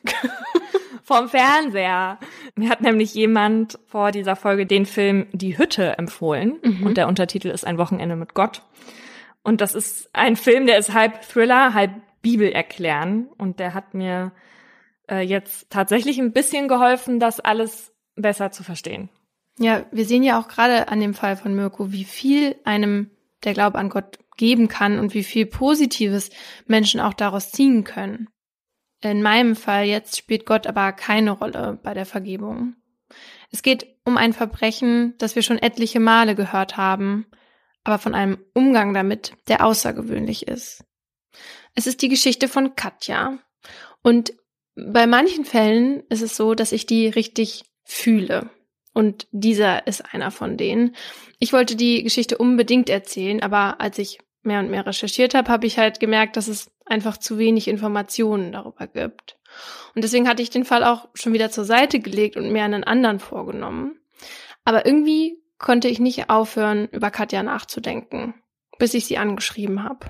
Vorm Fernseher. Mir hat nämlich jemand vor dieser Folge den Film Die Hütte empfohlen. Und der Untertitel ist Ein Wochenende mit Gott. Und das ist ein Film, der ist halb Thriller, halb Bibel erklären. Und der hat mir jetzt tatsächlich ein bisschen geholfen, das alles besser zu verstehen. Ja, wir sehen ja auch gerade an dem Fall von Mirko, wie viel einem der Glaube an Gott geben kann und wie viel Positives Menschen auch daraus ziehen können. In meinem Fall jetzt spielt Gott aber keine Rolle bei der Vergebung. Es geht um ein Verbrechen, das wir schon etliche Male gehört haben, aber von einem Umgang damit, der außergewöhnlich ist. Es ist die Geschichte von Katja. Und bei manchen Fällen ist es so, dass ich die richtig fühle. Und dieser ist einer von denen. Ich wollte die Geschichte unbedingt erzählen, aber als ich mehr und mehr recherchiert habe, habe ich halt gemerkt, dass es einfach zu wenig Informationen darüber gibt. Und deswegen hatte ich den Fall auch schon wieder zur Seite gelegt und mir einen anderen vorgenommen. Aber irgendwie konnte ich nicht aufhören, über Katja nachzudenken, bis ich sie angeschrieben habe.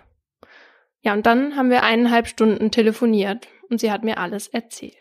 Ja, und dann haben wir 1,5 Stunden telefoniert und sie hat mir alles erzählt.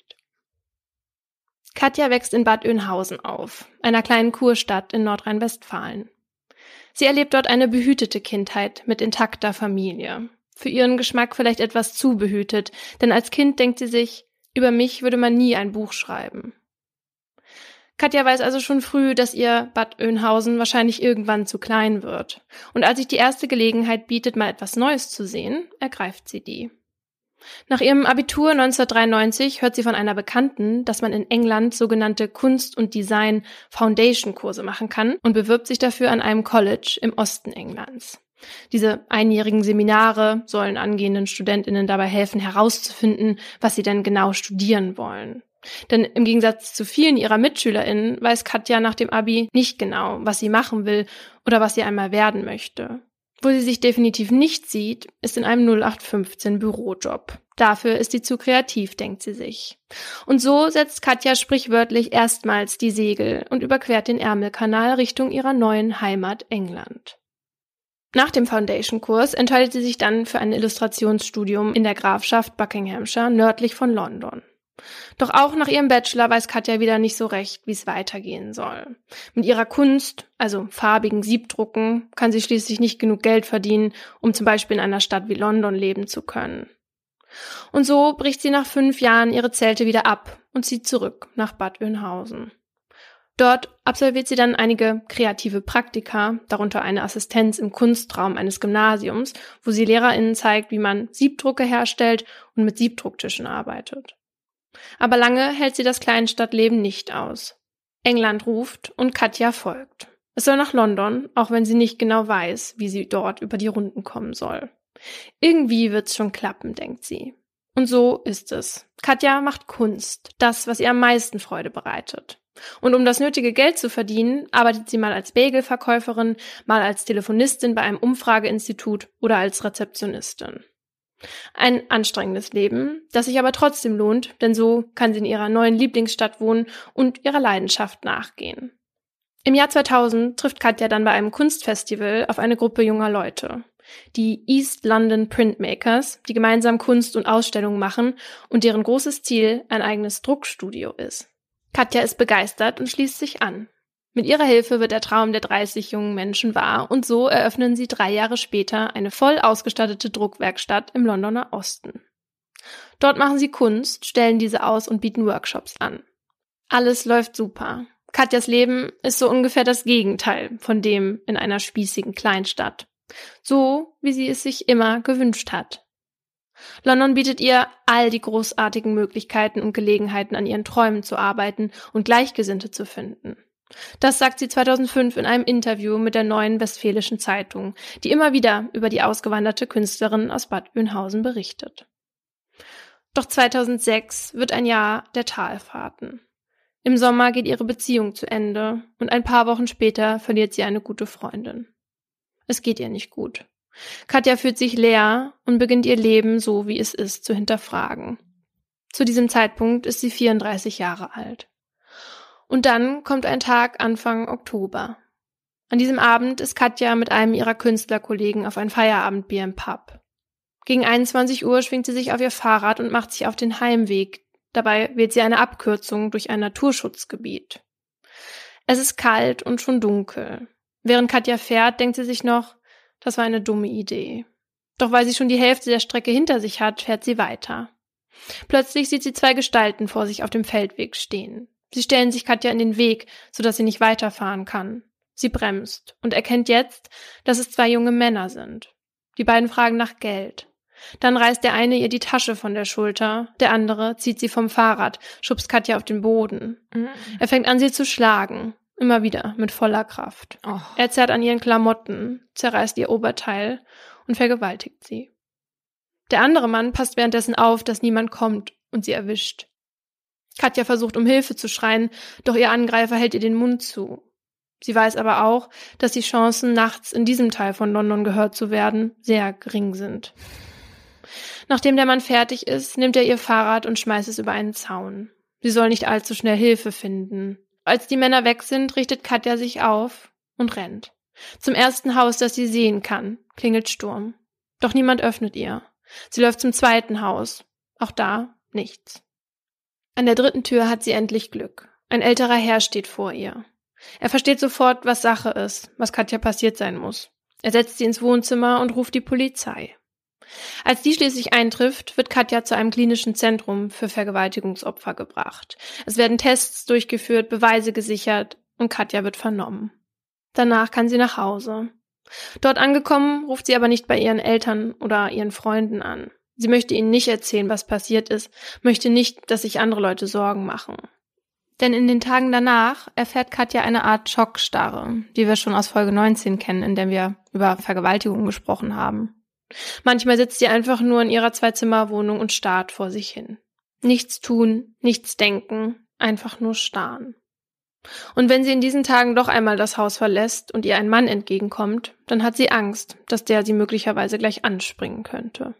Katja wächst in Bad Oeynhausen auf, einer kleinen Kurstadt in Nordrhein-Westfalen. Sie erlebt dort eine behütete Kindheit mit intakter Familie. Für ihren Geschmack vielleicht etwas zu behütet, denn als Kind denkt sie sich, über mich würde man nie ein Buch schreiben. Katja weiß also schon früh, dass ihr Bad Oeynhausen wahrscheinlich irgendwann zu klein wird. Und als sich die erste Gelegenheit bietet, mal etwas Neues zu sehen, ergreift sie die. Nach ihrem Abitur 1993 hört sie von einer Bekannten, dass man in England sogenannte Kunst- und Design-Foundation-Kurse machen kann und bewirbt sich dafür an einem College im Osten Englands. Diese einjährigen Seminare sollen angehenden StudentInnen dabei helfen, herauszufinden, was sie denn genau studieren wollen. Denn im Gegensatz zu vielen ihrer MitschülerInnen weiß Katja nach dem Abi nicht genau, was sie machen will oder was sie einmal werden möchte. Wo sie sich definitiv nicht sieht, ist in einem 0815 Bürojob. Dafür ist sie zu kreativ, denkt sie sich. Und so setzt Katja sprichwörtlich erstmals die Segel und überquert den Ärmelkanal Richtung ihrer neuen Heimat England. Nach dem Foundation-Kurs entscheidet sie sich dann für ein Illustrationsstudium in der Grafschaft Buckinghamshire nördlich von London. Doch auch nach ihrem Bachelor weiß Katja wieder nicht so recht, wie es weitergehen soll. Mit ihrer Kunst, also farbigen Siebdrucken, kann sie schließlich nicht genug Geld verdienen, um zum Beispiel in einer Stadt wie London leben zu können. Und so bricht sie nach 5 Jahren ihre Zelte wieder ab und zieht zurück nach Bad Oeynhausen. Dort absolviert sie dann einige kreative Praktika, darunter eine Assistenz im Kunstraum eines Gymnasiums, wo sie LehrerInnen zeigt, wie man Siebdrucke herstellt und mit Siebdrucktischen arbeitet. Aber lange hält sie das Kleinstadtleben nicht aus. England ruft und Katja folgt. Es soll nach London, auch wenn sie nicht genau weiß, wie sie dort über die Runden kommen soll. Irgendwie wird's schon klappen, denkt sie. Und so ist es. Katja macht Kunst, das, was ihr am meisten Freude bereitet. Und um das nötige Geld zu verdienen, arbeitet sie mal als Bagelverkäuferin, mal als Telefonistin bei einem Umfrageinstitut oder als Rezeptionistin. Ein anstrengendes Leben, das sich aber trotzdem lohnt, denn so kann sie in ihrer neuen Lieblingsstadt wohnen und ihrer Leidenschaft nachgehen. Im Jahr 2000 trifft Katja dann bei einem Kunstfestival auf eine Gruppe junger Leute, die East London Printmakers, die gemeinsam Kunst und Ausstellungen machen und deren großes Ziel ein eigenes Druckstudio ist. Katja ist begeistert und schließt sich an. Mit ihrer Hilfe wird der Traum der 30 jungen Menschen wahr und so eröffnen sie 3 Jahre später eine voll ausgestattete Druckwerkstatt im Londoner Osten. Dort machen sie Kunst, stellen diese aus und bieten Workshops an. Alles läuft super. Katjas Leben ist so ungefähr das Gegenteil von dem in einer spießigen Kleinstadt. So, wie sie es sich immer gewünscht hat. London bietet ihr all die großartigen Möglichkeiten und Gelegenheiten, an ihren Träumen zu arbeiten und Gleichgesinnte zu finden. Das sagt sie 2005 in einem Interview mit der Neuen Westfälischen Zeitung, die immer wieder über die ausgewanderte Künstlerin aus Bad Oeynhausen berichtet. Doch 2006 wird ein Jahr der Talfahrten. Im Sommer geht ihre Beziehung zu Ende und ein paar Wochen später verliert sie eine gute Freundin. Es geht ihr nicht gut. Katja fühlt sich leer und beginnt ihr Leben, so wie es ist, zu hinterfragen. Zu diesem Zeitpunkt ist sie 34 Jahre alt. Und dann kommt ein Tag Anfang Oktober. An diesem Abend ist Katja mit einem ihrer Künstlerkollegen auf ein Feierabendbier im Pub. Gegen 21 Uhr schwingt sie sich auf ihr Fahrrad und macht sich auf den Heimweg. Dabei wählt sie eine Abkürzung durch ein Naturschutzgebiet. Es ist kalt und schon dunkel. Während Katja fährt, denkt sie sich noch, das war eine dumme Idee. Doch weil sie schon die Hälfte der Strecke hinter sich hat, fährt sie weiter. Plötzlich sieht sie 2 Gestalten vor sich auf dem Feldweg stehen. Sie stellen sich Katja in den Weg, sodass sie nicht weiterfahren kann. Sie bremst und erkennt jetzt, dass es 2 junge Männer sind. Die beiden fragen nach Geld. Dann reißt der eine ihr die Tasche von der Schulter, der andere zieht sie vom Fahrrad, schubst Katja auf den Boden. Er fängt an, sie zu schlagen, immer wieder mit voller Kraft. Oh. Er zerrt an ihren Klamotten, zerreißt ihr Oberteil und vergewaltigt sie. Der andere Mann passt währenddessen auf, dass niemand kommt und sie erwischt. Katja versucht, um Hilfe zu schreien, doch ihr Angreifer hält ihr den Mund zu. Sie weiß aber auch, dass die Chancen, nachts in diesem Teil von London gehört zu werden, sehr gering sind. Nachdem der Mann fertig ist, nimmt er ihr Fahrrad und schmeißt es über einen Zaun. Sie soll nicht allzu schnell Hilfe finden. Als die Männer weg sind, richtet Katja sich auf und rennt. Zum ersten Haus, das sie sehen kann, klingelt Sturm. Doch niemand öffnet ihr. Sie läuft zum zweiten Haus. Auch da nichts. An der 3. Tür hat sie endlich Glück. Ein älterer Herr steht vor ihr. Er versteht sofort, was Sache ist, was Katja passiert sein muss. Er setzt sie ins Wohnzimmer und ruft die Polizei. Als die schließlich eintrifft, wird Katja zu einem klinischen Zentrum für Vergewaltigungsopfer gebracht. Es werden Tests durchgeführt, Beweise gesichert und Katja wird vernommen. Danach kann sie nach Hause. Dort angekommen, ruft sie aber nicht bei ihren Eltern oder ihren Freunden an. Sie möchte ihnen nicht erzählen, was passiert ist, möchte nicht, dass sich andere Leute Sorgen machen. Denn in den Tagen danach erfährt Katja eine Art Schockstarre, die wir schon aus Folge 19 kennen, in der wir über Vergewaltigung gesprochen haben. Manchmal sitzt sie einfach nur in ihrer 2-Zimmer-Wohnung und starrt vor sich hin. Nichts tun, nichts denken, einfach nur starren. Und wenn sie in diesen Tagen doch einmal das Haus verlässt und ihr ein Mann entgegenkommt, dann hat sie Angst, dass der sie möglicherweise gleich anspringen könnte.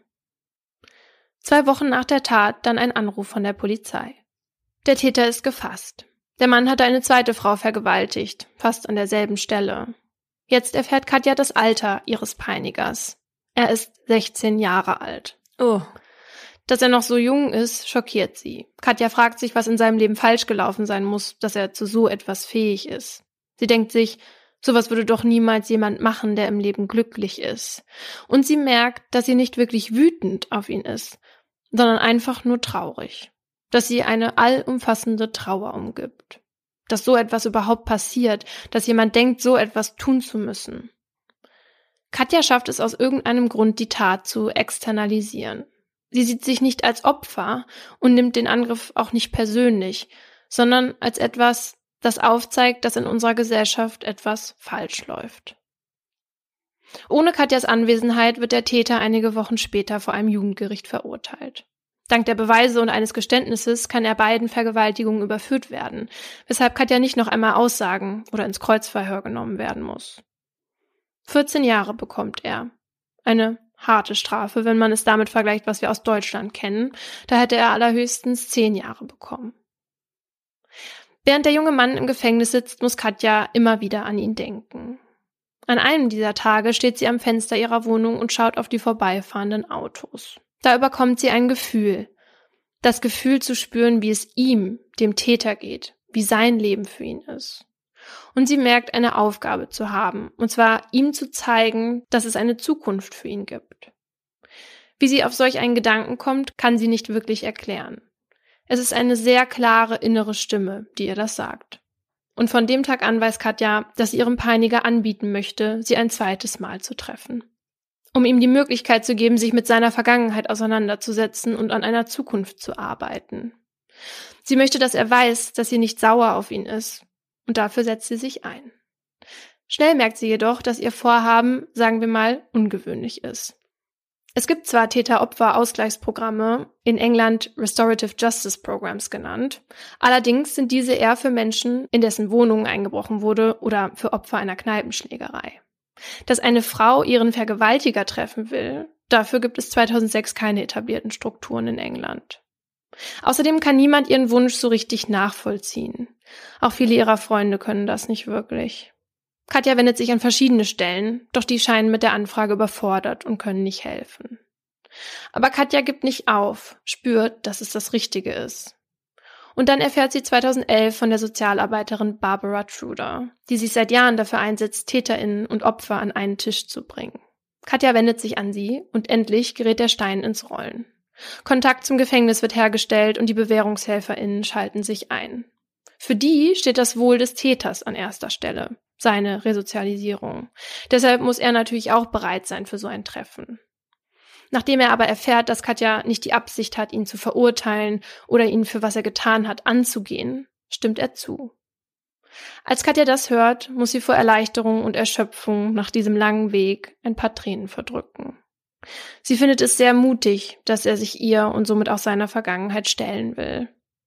2 Wochen nach der Tat dann ein Anruf von der Polizei. Der Täter ist gefasst. Der Mann hatte eine 2. Frau vergewaltigt, fast an derselben Stelle. Jetzt erfährt Katja das Alter ihres Peinigers. Er ist 16 Jahre alt. Oh. Dass er noch so jung ist, schockiert sie. Katja fragt sich, was in seinem Leben falsch gelaufen sein muss, dass er zu so etwas fähig ist. Sie denkt sich, sowas würde doch niemals jemand machen, der im Leben glücklich ist. Und sie merkt, dass sie nicht wirklich wütend auf ihn ist, sondern einfach nur traurig. Dass sie eine allumfassende Trauer umgibt. Dass so etwas überhaupt passiert, dass jemand denkt, so etwas tun zu müssen. Katja schafft es aus irgendeinem Grund, die Tat zu externalisieren. Sie sieht sich nicht als Opfer und nimmt den Angriff auch nicht persönlich, sondern als etwas, das aufzeigt, dass in unserer Gesellschaft etwas falsch läuft. Ohne Katjas Anwesenheit wird der Täter einige Wochen später vor einem Jugendgericht verurteilt. Dank der Beweise und eines Geständnisses kann er beiden Vergewaltigungen überführt werden, weshalb Katja nicht noch einmal aussagen oder ins Kreuzverhör genommen werden muss. 14 Jahre bekommt er. Eine harte Strafe, wenn man es damit vergleicht, was wir aus Deutschland kennen. Da hätte er allerhöchstens 10 Jahre bekommen. Während der junge Mann im Gefängnis sitzt, muss Katja immer wieder an ihn denken. An einem dieser Tage steht sie am Fenster ihrer Wohnung und schaut auf die vorbeifahrenden Autos. Da überkommt sie ein Gefühl. Das Gefühl zu spüren, wie es ihm, dem Täter, geht, wie sein Leben für ihn ist. Und sie merkt, eine Aufgabe zu haben, und zwar ihm zu zeigen, dass es eine Zukunft für ihn gibt. Wie sie auf solch einen Gedanken kommt, kann sie nicht wirklich erklären. Es ist eine sehr klare innere Stimme, die ihr das sagt. Und von dem Tag an weiß Katja, dass sie ihrem Peiniger anbieten möchte, sie ein zweites Mal zu treffen. Um ihm die Möglichkeit zu geben, sich mit seiner Vergangenheit auseinanderzusetzen und an einer Zukunft zu arbeiten. Sie möchte, dass er weiß, dass sie nicht sauer auf ihn ist. Und dafür setzt sie sich ein. Schnell merkt sie jedoch, dass ihr Vorhaben, sagen wir mal, ungewöhnlich ist. Es gibt zwar Täter-Opfer-Ausgleichsprogramme, in England Restorative Justice Programs genannt, allerdings sind diese eher für Menschen, in dessen Wohnungen eingebrochen wurde oder für Opfer einer Kneipenschlägerei. Dass eine Frau ihren Vergewaltiger treffen will, dafür gibt es 2006 keine etablierten Strukturen in England. Außerdem kann niemand ihren Wunsch so richtig nachvollziehen. Auch viele ihrer Freunde können das nicht wirklich. Katja wendet sich an verschiedene Stellen, doch die scheinen mit der Anfrage überfordert und können nicht helfen. Aber Katja gibt nicht auf, spürt, dass es das Richtige ist. Und dann erfährt sie 2011 von der Sozialarbeiterin Barbara Truder, die sich seit Jahren dafür einsetzt, TäterInnen und Opfer an einen Tisch zu bringen. Katja wendet sich an sie und endlich gerät der Stein ins Rollen. Kontakt zum Gefängnis wird hergestellt und die BewährungshelferInnen schalten sich ein. Für die steht das Wohl des Täters an erster Stelle, seine Resozialisierung. Deshalb muss er natürlich auch bereit sein für so ein Treffen. Nachdem er aber erfährt, dass Katja nicht die Absicht hat, ihn zu verurteilen oder ihn für was er getan hat anzugehen, stimmt er zu. Als Katja das hört, muss sie vor Erleichterung und Erschöpfung nach diesem langen Weg ein paar Tränen verdrücken. Sie findet es sehr mutig, dass er sich ihr und somit auch seiner Vergangenheit stellen will.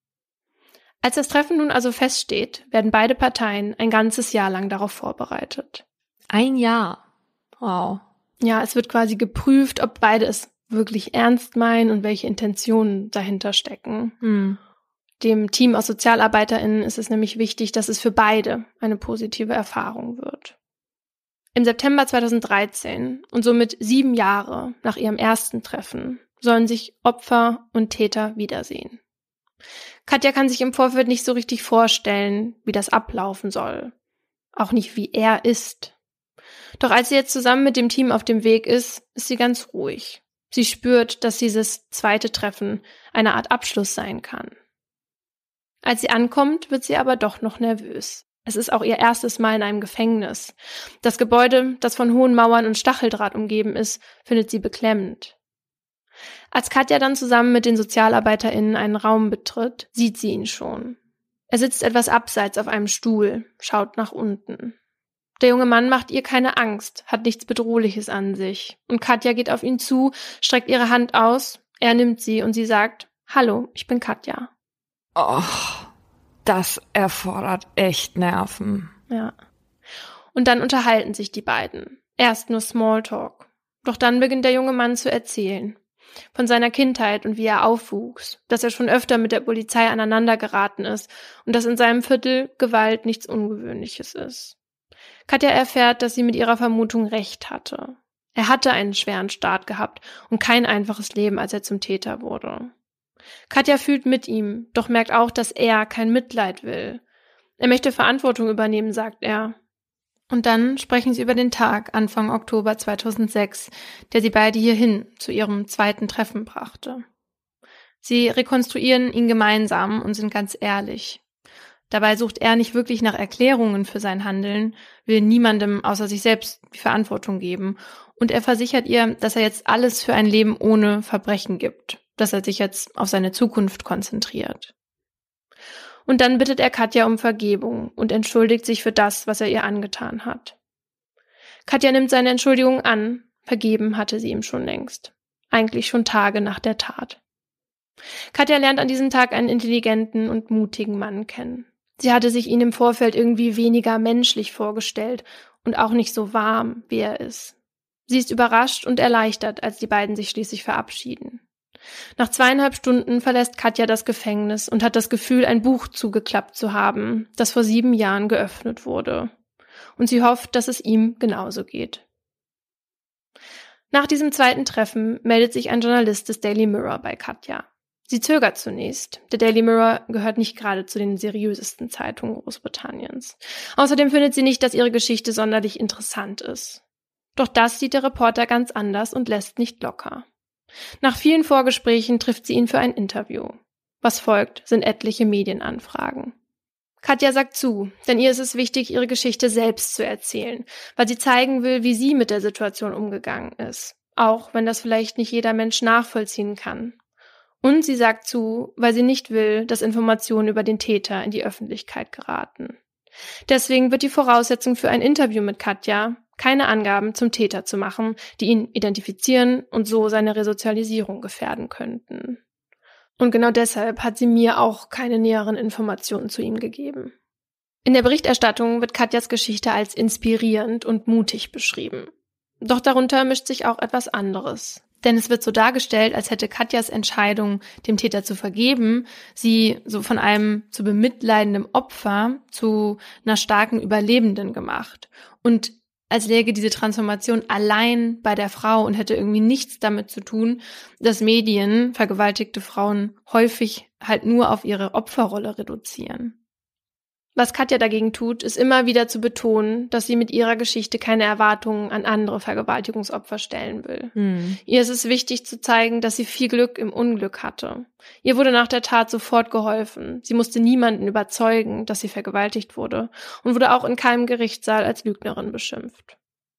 Als das Treffen nun also feststeht, werden beide Parteien ein ganzes Jahr lang darauf vorbereitet. Ein Jahr? Wow. Ja, es wird quasi geprüft, ob beide es wirklich ernst meinen und welche Intentionen dahinter stecken. Dem Team aus SozialarbeiterInnen ist es nämlich wichtig, dass es für beide eine positive Erfahrung wird. Im September 2013 und somit 7 Jahre nach ihrem ersten Treffen sollen sich Opfer und Täter wiedersehen. Katja kann sich im Vorfeld nicht so richtig vorstellen, wie das ablaufen soll. Auch nicht, wie er ist. Doch als sie jetzt zusammen mit dem Team auf dem Weg ist sie ganz ruhig. Sie spürt, dass dieses zweite Treffen eine Art Abschluss sein kann. Als sie ankommt, wird sie aber doch noch nervös. Es ist auch ihr erstes Mal in einem Gefängnis. Das Gebäude, das von hohen Mauern und Stacheldraht umgeben ist, findet sie beklemmend. Als Katja dann zusammen mit den SozialarbeiterInnen einen Raum betritt, sieht sie ihn schon. Er sitzt etwas abseits auf einem Stuhl, schaut nach unten. Der junge Mann macht ihr keine Angst, hat nichts Bedrohliches an sich. Und Katja geht auf ihn zu, streckt ihre Hand aus, er nimmt sie und sie sagt, »Hallo, ich bin Katja.« Oh, das erfordert echt Nerven. Ja. Und dann unterhalten sich die beiden. Erst nur Smalltalk. Doch dann beginnt der junge Mann zu erzählen. Von seiner Kindheit und wie er aufwuchs, dass er schon öfter mit der Polizei aneinander geraten ist und dass in seinem Viertel Gewalt nichts Ungewöhnliches ist. Katja erfährt, dass sie mit ihrer Vermutung recht hatte. Er hatte einen schweren Start gehabt und kein einfaches Leben, als er zum Täter wurde. Katja fühlt mit ihm, doch merkt auch, dass er kein Mitleid will. Er möchte Verantwortung übernehmen, sagt er. Und dann sprechen sie über den Tag Anfang Oktober 2006, der sie beide hierhin zu ihrem zweiten Treffen brachte. Sie rekonstruieren ihn gemeinsam und sind ganz ehrlich. Dabei sucht er nicht wirklich nach Erklärungen für sein Handeln, will niemandem außer sich selbst die Verantwortung geben und er versichert ihr, dass er jetzt alles für ein Leben ohne Verbrechen gibt, dass er sich jetzt auf seine Zukunft konzentriert. Und dann bittet er Katja um Vergebung und entschuldigt sich für das, was er ihr angetan hat. Katja nimmt seine Entschuldigung an, vergeben hatte sie ihm schon längst, eigentlich schon Tage nach der Tat. Katja lernt an diesem Tag einen intelligenten und mutigen Mann kennen. Sie hatte sich ihn im Vorfeld irgendwie weniger menschlich vorgestellt und auch nicht so warm, wie er ist. Sie ist überrascht und erleichtert, als die beiden sich schließlich verabschieden. Nach 2,5 Stunden verlässt Katja das Gefängnis und hat das Gefühl, ein Buch zugeklappt zu haben, das vor 7 Jahren geöffnet wurde. Und sie hofft, dass es ihm genauso geht. Nach diesem zweiten Treffen meldet sich ein Journalist des Daily Mirror bei Katja. Sie zögert zunächst. Der Daily Mirror gehört nicht gerade zu den seriösesten Zeitungen Großbritanniens. Außerdem findet sie nicht, dass ihre Geschichte sonderlich interessant ist. Doch das sieht der Reporter ganz anders und lässt nicht locker. Nach vielen Vorgesprächen trifft sie ihn für ein Interview. Was folgt, sind etliche Medienanfragen. Katja sagt zu, denn ihr ist es wichtig, ihre Geschichte selbst zu erzählen, weil sie zeigen will, wie sie mit der Situation umgegangen ist. Auch wenn das vielleicht nicht jeder Mensch nachvollziehen kann. Und sie sagt zu, weil sie nicht will, dass Informationen über den Täter in die Öffentlichkeit geraten. Deswegen wird die Voraussetzung für ein Interview mit Katja, keine Angaben zum Täter zu machen, die ihn identifizieren und so seine Resozialisierung gefährden könnten. Und genau deshalb hat sie mir auch keine näheren Informationen zu ihm gegeben. In der Berichterstattung wird Katjas Geschichte als inspirierend und mutig beschrieben. Doch darunter mischt sich auch etwas anderes. Denn es wird so dargestellt, als hätte Katjas Entscheidung, dem Täter zu vergeben, sie so von einem zu bemitleidenden Opfer zu einer starken Überlebenden gemacht. Und als läge diese Transformation allein bei der Frau und hätte irgendwie nichts damit zu tun, dass Medien vergewaltigte Frauen häufig halt nur auf ihre Opferrolle reduzieren. Was Katja dagegen tut, ist immer wieder zu betonen, dass sie mit ihrer Geschichte keine Erwartungen an andere Vergewaltigungsopfer stellen will. Ihr ist es wichtig zu zeigen, dass sie viel Glück im Unglück hatte. Ihr wurde nach der Tat sofort geholfen. Sie musste niemanden überzeugen, dass sie vergewaltigt wurde und wurde auch in keinem Gerichtssaal als Lügnerin beschimpft.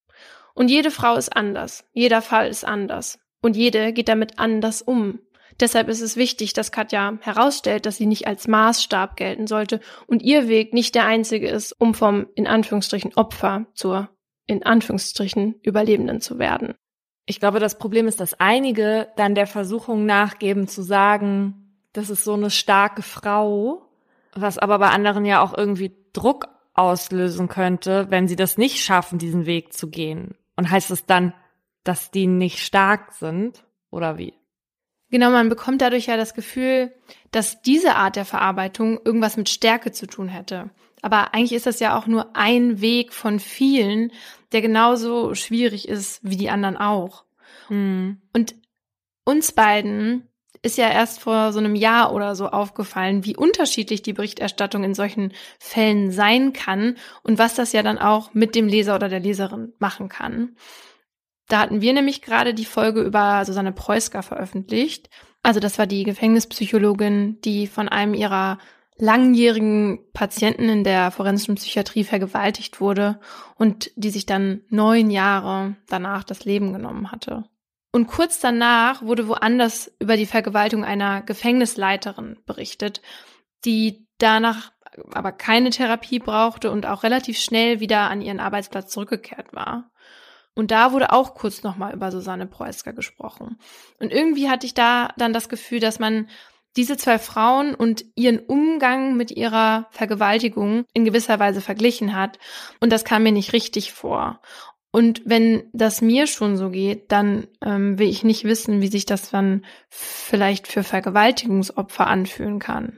Und jede Frau ist anders, jeder Fall ist anders und jede geht damit anders um. Deshalb ist es wichtig, dass Katja herausstellt, dass sie nicht als Maßstab gelten sollte und ihr Weg nicht der einzige ist, um vom in Anführungsstrichen Opfer zur in Anführungsstrichen Überlebenden zu werden. Ich glaube, das Problem ist, dass einige dann der Versuchung nachgeben zu sagen, das ist so eine starke Frau, was aber bei anderen ja auch irgendwie Druck auslösen könnte, wenn sie das nicht schaffen, diesen Weg zu gehen. Und heißt es dann, dass die nicht stark sind oder wie? Genau, man bekommt dadurch ja das Gefühl, dass diese Art der Verarbeitung irgendwas mit Stärke zu tun hätte. Aber eigentlich ist das ja auch nur ein Weg von vielen, der genauso schwierig ist wie die anderen auch. Und uns beiden ist ja erst vor so einem Jahr oder so aufgefallen, wie unterschiedlich die Berichterstattung in solchen Fällen sein kann und was das ja dann auch mit dem Leser oder der Leserin machen kann. Da hatten wir nämlich gerade die Folge über Susanne Preusker veröffentlicht. Also das war die Gefängnispsychologin, die von einem ihrer langjährigen Patienten in der forensischen Psychiatrie vergewaltigt wurde und die sich dann 9 Jahre danach das Leben genommen hatte. Und kurz danach wurde woanders über die Vergewaltigung einer Gefängnisleiterin berichtet, die danach aber keine Therapie brauchte und auch relativ schnell wieder an ihren Arbeitsplatz zurückgekehrt war. Und da wurde auch kurz nochmal über Susanne Preusker gesprochen. Und irgendwie hatte ich da dann das Gefühl, dass man diese 2 Frauen und ihren Umgang mit ihrer Vergewaltigung in gewisser Weise verglichen hat. Und das kam mir nicht richtig vor. Und wenn das mir schon so geht, dann will ich nicht wissen, wie sich das dann vielleicht für Vergewaltigungsopfer anfühlen kann.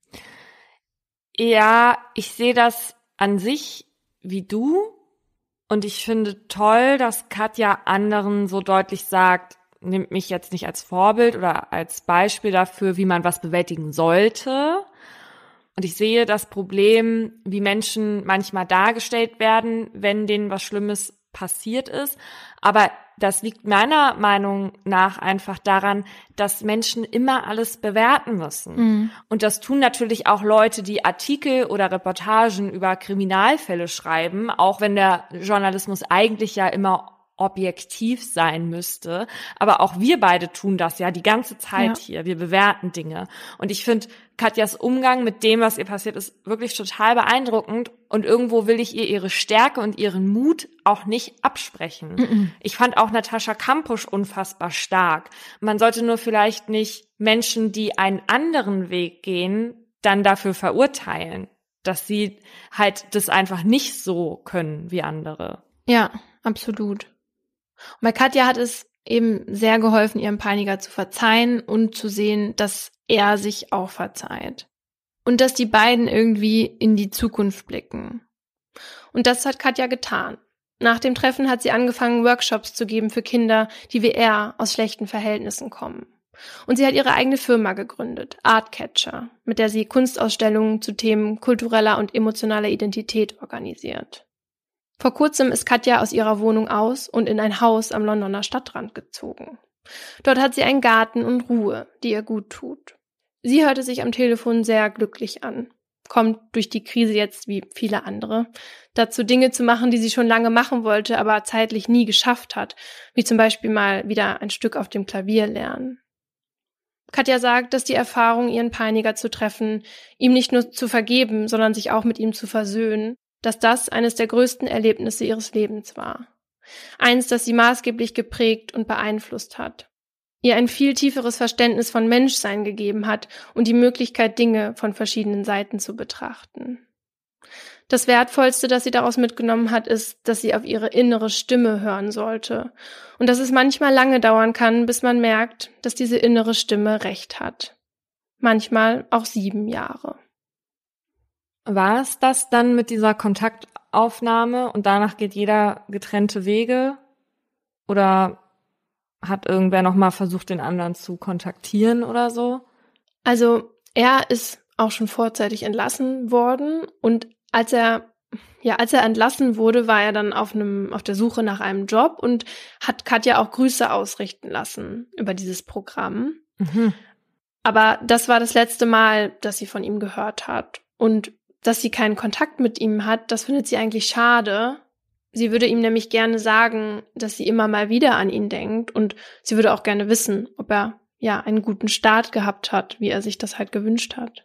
Ja, ich sehe das an sich wie du. Und ich finde toll, dass Katja anderen so deutlich sagt, nimmt mich jetzt nicht als Vorbild oder als Beispiel dafür, wie man was bewältigen sollte. Und ich sehe das Problem, wie Menschen manchmal dargestellt werden, wenn denen was Schlimmes passiert ist. Aber das liegt meiner Meinung nach einfach daran, dass Menschen immer alles bewerten müssen. Mhm. Und das tun natürlich auch Leute, die Artikel oder Reportagen über Kriminalfälle schreiben, auch wenn der Journalismus eigentlich ja immer objektiv sein müsste. Aber auch wir beide tun das ja die ganze Zeit hier. Wir bewerten Dinge. Und ich finde Katjas Umgang mit dem, was ihr passiert ist, wirklich total beeindruckend. Und irgendwo will ich ihr ihre Stärke und ihren Mut auch nicht absprechen. Ich fand auch Natascha Kampusch unfassbar stark. Man sollte nur vielleicht nicht Menschen, die einen anderen Weg gehen, dann dafür verurteilen, dass sie halt das einfach nicht so können wie andere. Ja, absolut. Und bei Katja hat es eben sehr geholfen, ihrem Peiniger zu verzeihen und zu sehen, dass er sich auch verzeiht. Und dass die beiden irgendwie in die Zukunft blicken. Und das hat Katja getan. Nach dem Treffen hat sie angefangen, Workshops zu geben für Kinder, die wie er aus schlechten Verhältnissen kommen. Und sie hat ihre eigene Firma gegründet, Artcatcher, mit der sie Kunstausstellungen zu Themen kultureller und emotionaler Identität organisiert. Vor kurzem ist Katja aus ihrer Wohnung aus und in ein Haus am Londoner Stadtrand gezogen. Dort hat sie einen Garten und Ruhe, die ihr gut tut. Sie hörte sich am Telefon sehr glücklich an, kommt durch die Krise jetzt wie viele andere dazu, Dinge zu machen, die sie schon lange machen wollte, aber zeitlich nie geschafft hat, wie zum Beispiel mal wieder ein Stück auf dem Klavier lernen. Katja sagt, dass die Erfahrung, ihren Peiniger zu treffen, ihm nicht nur zu vergeben, sondern sich auch mit ihm zu versöhnen, dass das eines der größten Erlebnisse ihres Lebens war. Eins, das sie maßgeblich geprägt und beeinflusst hat. Ihr ein viel tieferes Verständnis von Menschsein gegeben hat und die Möglichkeit, Dinge von verschiedenen Seiten zu betrachten. Das Wertvollste, das sie daraus mitgenommen hat, ist, dass sie auf ihre innere Stimme hören sollte und dass es manchmal lange dauern kann, bis man merkt, dass diese innere Stimme recht hat. Manchmal auch 7 Jahre. War es das dann mit dieser Kontaktaufnahme und danach geht jeder getrennte Wege? Oder hat irgendwer nochmal versucht, den anderen zu kontaktieren oder so? Also er ist auch schon vorzeitig entlassen worden und als er entlassen wurde, war er dann auf der Suche nach einem Job und hat Katja auch Grüße ausrichten lassen über dieses Programm. Mhm. Aber das war das letzte Mal, dass sie von ihm gehört hat. Und dass sie keinen Kontakt mit ihm hat, das findet sie eigentlich schade. Sie würde ihm nämlich gerne sagen, dass sie immer mal wieder an ihn denkt und sie würde auch gerne wissen, ob er einen guten Start gehabt hat, wie er sich das halt gewünscht hat.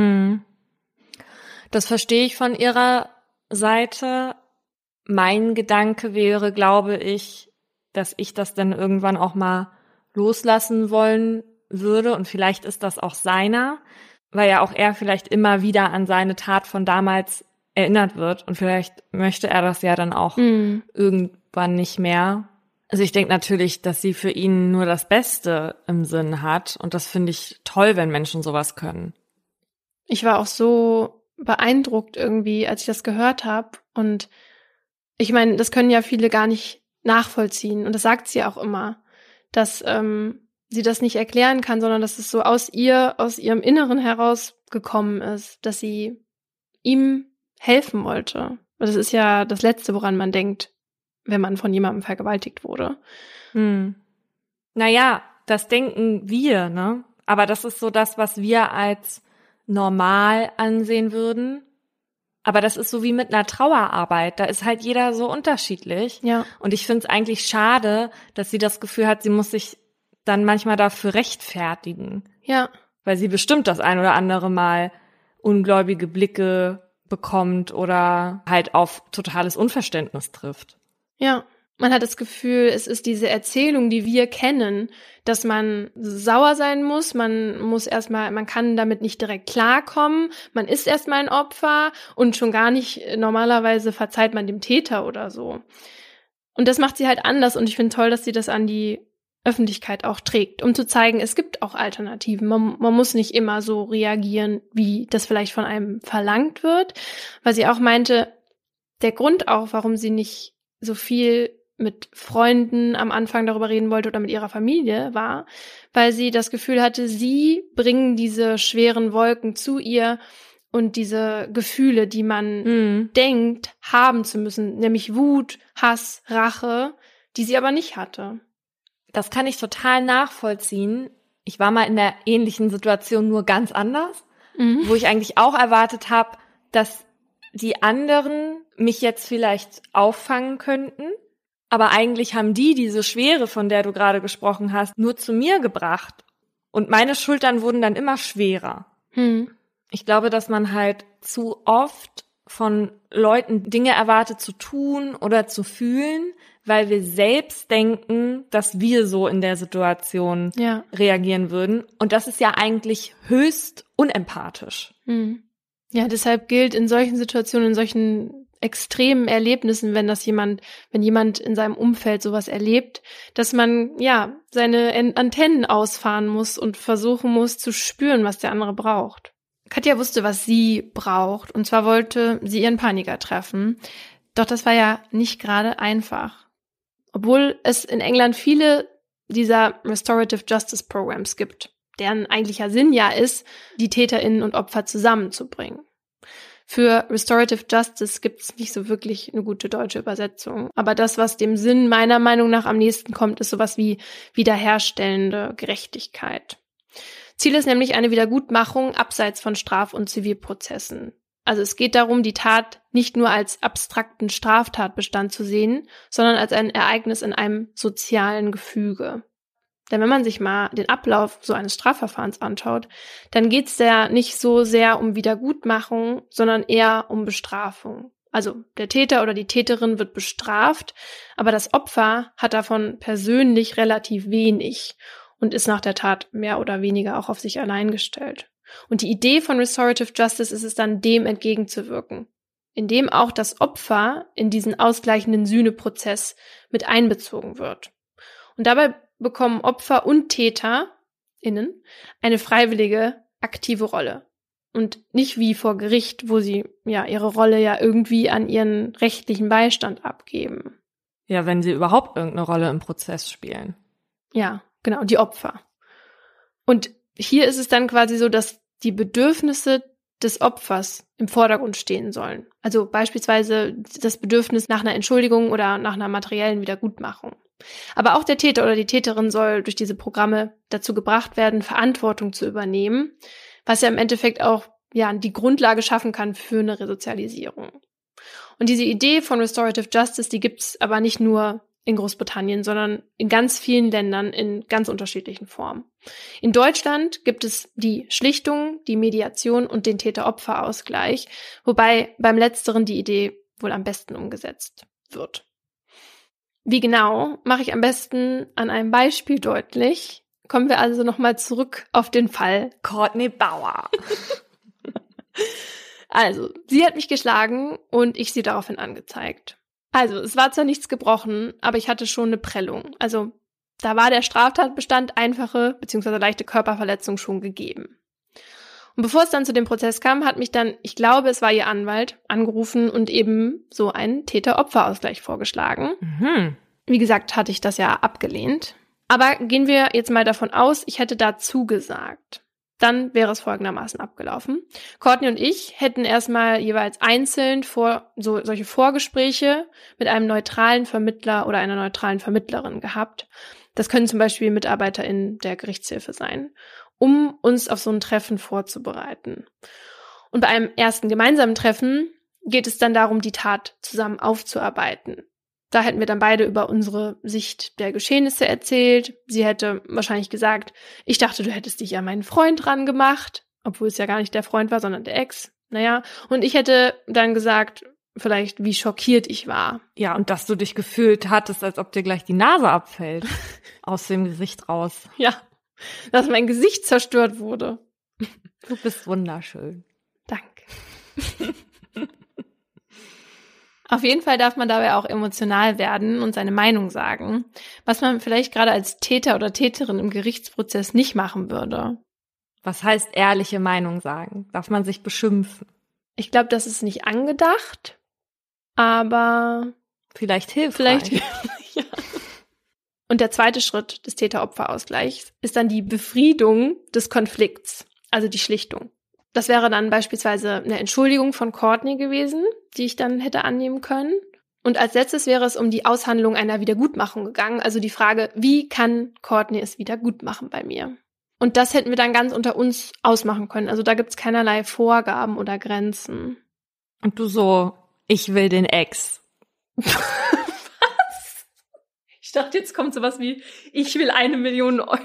Das verstehe ich von ihrer Seite. Mein Gedanke wäre, glaube ich, dass ich das dann irgendwann auch mal loslassen wollen würde und vielleicht ist das auch seiner, weil ja auch er vielleicht immer wieder an seine Tat von damals erinnert wird und vielleicht möchte er das ja dann auch irgendwann nicht mehr. Also ich denke natürlich, dass sie für ihn nur das Beste im Sinn hat und das finde ich toll, wenn Menschen sowas können. Ich war auch so beeindruckt irgendwie, als ich das gehört habe und ich meine, das können ja viele gar nicht nachvollziehen und das sagt sie auch immer, dass sie das nicht erklären kann, sondern dass es so aus ihrem Inneren herausgekommen ist, dass sie ihm helfen wollte. Das ist ja das Letzte, woran man denkt, wenn man von jemandem vergewaltigt wurde. Naja, das denken wir, ne? Aber das ist so das, was wir als normal ansehen würden. Aber das ist so wie mit einer Trauerarbeit. Da ist halt jeder so unterschiedlich. Ja. Und ich finde es eigentlich schade, dass sie das Gefühl hat, sie muss sich dann manchmal dafür rechtfertigen. Ja. Weil sie bestimmt das ein oder andere Mal ungläubige Blicke bekommt oder halt auf totales Unverständnis trifft. Ja, man hat das Gefühl, es ist diese Erzählung, die wir kennen, dass man sauer sein muss, man kann damit nicht direkt klarkommen, man ist erstmal ein Opfer und schon gar nicht normalerweise verzeiht man dem Täter oder so. Und das macht sie halt anders und ich finde toll, dass sie das an die Öffentlichkeit auch trägt, um zu zeigen, es gibt auch Alternativen. Man muss nicht immer so reagieren, wie das vielleicht von einem verlangt wird, weil sie auch meinte, der Grund auch, warum sie nicht so viel mit Freunden am Anfang darüber reden wollte oder mit ihrer Familie, war, weil sie das Gefühl hatte, sie bringen diese schweren Wolken zu ihr und diese Gefühle, die man denkt, haben zu müssen, nämlich Wut, Hass, Rache, die sie aber nicht hatte. Das kann ich total nachvollziehen. Ich war mal in der ähnlichen Situation, nur ganz anders, wo ich eigentlich auch erwartet habe, dass die anderen mich jetzt vielleicht auffangen könnten. Aber eigentlich haben die diese Schwere, von der du gerade gesprochen hast, nur zu mir gebracht. Und meine Schultern wurden dann immer schwerer. Ich glaube, dass man halt zu oft von Leuten Dinge erwartet zu tun oder zu fühlen, weil wir selbst denken, dass wir so in der Situation reagieren würden. Und das ist ja eigentlich höchst unempathisch. Ja, deshalb gilt in solchen Situationen, in solchen extremen Erlebnissen, wenn jemand in seinem Umfeld sowas erlebt, dass man seine Antennen ausfahren muss und versuchen muss zu spüren, was der andere braucht. Katja wusste, was sie braucht, und zwar wollte sie ihren Paniker treffen. Doch das war ja nicht gerade einfach. Obwohl es in England viele dieser Restorative Justice Programs gibt, deren eigentlicher Sinn ja ist, die TäterInnen und Opfer zusammenzubringen. Für Restorative Justice gibt es nicht so wirklich eine gute deutsche Übersetzung. Aber das, was dem Sinn meiner Meinung nach am nächsten kommt, ist sowas wie wiederherstellende Gerechtigkeit. Ziel ist nämlich eine Wiedergutmachung abseits von Straf- und Zivilprozessen. Also es geht darum, die Tat nicht nur als abstrakten Straftatbestand zu sehen, sondern als ein Ereignis in einem sozialen Gefüge. Denn wenn man sich mal den Ablauf so eines Strafverfahrens anschaut, dann geht es ja nicht so sehr um Wiedergutmachung, sondern eher um Bestrafung. Also der Täter oder die Täterin wird bestraft, aber das Opfer hat davon persönlich relativ wenig und ist nach der Tat mehr oder weniger auch auf sich allein gestellt. Und die Idee von Restorative Justice ist es dann, dem entgegenzuwirken, indem auch das Opfer in diesen ausgleichenden Sühneprozess mit einbezogen wird. Und dabei bekommen Opfer und TäterInnen eine freiwillige, aktive Rolle. Und nicht wie vor Gericht, wo sie ihre Rolle irgendwie an ihren rechtlichen Beistand abgeben. Ja, wenn sie überhaupt irgendeine Rolle im Prozess spielen. Ja, genau, die Opfer. Und hier ist es dann quasi so, dass die Bedürfnisse des Opfers im Vordergrund stehen sollen. Also beispielsweise das Bedürfnis nach einer Entschuldigung oder nach einer materiellen Wiedergutmachung. Aber auch der Täter oder die Täterin soll durch diese Programme dazu gebracht werden, Verantwortung zu übernehmen, was ja im Endeffekt auch die Grundlage schaffen kann für eine Resozialisierung. Und diese Idee von Restorative Justice, die gibt's aber nicht nur in Großbritannien, sondern in ganz vielen Ländern in ganz unterschiedlichen Formen. In Deutschland gibt es die Schlichtung, die Mediation und den Täter-Opfer-Ausgleich, wobei beim Letzteren die Idee wohl am besten umgesetzt wird. Wie genau, mache ich am besten an einem Beispiel deutlich. Kommen wir also nochmal zurück auf den Fall Courtney Bauer. Also, sie hat mich geschlagen und ich sie daraufhin angezeigt. Also, es war zwar nichts gebrochen, aber ich hatte schon eine Prellung. Also, da war der Straftatbestand einfache bzw. leichte Körperverletzung schon gegeben. Und bevor es dann zu dem Prozess kam, hat mich dann, ich glaube, es war ihr Anwalt, angerufen und eben so einen Täter-Opfer-Ausgleich vorgeschlagen. Wie gesagt, hatte ich das ja abgelehnt. Aber gehen wir jetzt mal davon aus, ich hätte da zugesagt. Dann wäre es folgendermaßen abgelaufen. Courtney und ich hätten erstmal jeweils einzeln solche Vorgespräche mit einem neutralen Vermittler oder einer neutralen Vermittlerin gehabt. Das können zum Beispiel MitarbeiterInnen der Gerichtshilfe sein, um uns auf so ein Treffen vorzubereiten. Und bei einem ersten gemeinsamen Treffen geht es dann darum, die Tat zusammen aufzuarbeiten. Da hätten wir dann beide über unsere Sicht der Geschehnisse erzählt. Sie hätte wahrscheinlich gesagt, ich dachte, du hättest dich an meinen Freund rangemacht, obwohl es ja gar nicht der Freund war, sondern der Ex. Und ich hätte dann gesagt, vielleicht, wie schockiert ich war. Ja, und dass du dich gefühlt hattest, als ob dir gleich die Nase abfällt. Aus dem Gesicht raus. Ja, dass mein Gesicht zerstört wurde. Du bist wunderschön. Danke. Auf jeden Fall darf man dabei auch emotional werden und seine Meinung sagen, was man vielleicht gerade als Täter oder Täterin im Gerichtsprozess nicht machen würde. Was heißt ehrliche Meinung sagen? Darf man sich beschimpfen? Ich glaube, das ist nicht angedacht, aber Vielleicht hilfreich. Vielleicht, ja. Und der zweite Schritt des Täter-Opfer-Ausgleichs ist dann die Befriedung des Konflikts, also die Schlichtung. Das wäre dann beispielsweise eine Entschuldigung von Courtney gewesen, die ich dann hätte annehmen können. Und als letztes wäre es um die Aushandlung einer Wiedergutmachung gegangen, also die Frage, wie kann Courtney es wieder gut machen bei mir? Und das hätten wir dann ganz unter uns ausmachen können. Also da gibt's keinerlei Vorgaben oder Grenzen. Und du so, ich will den Ex. Was? Ich dachte, jetzt kommt sowas wie, ich will 1 Million Euro.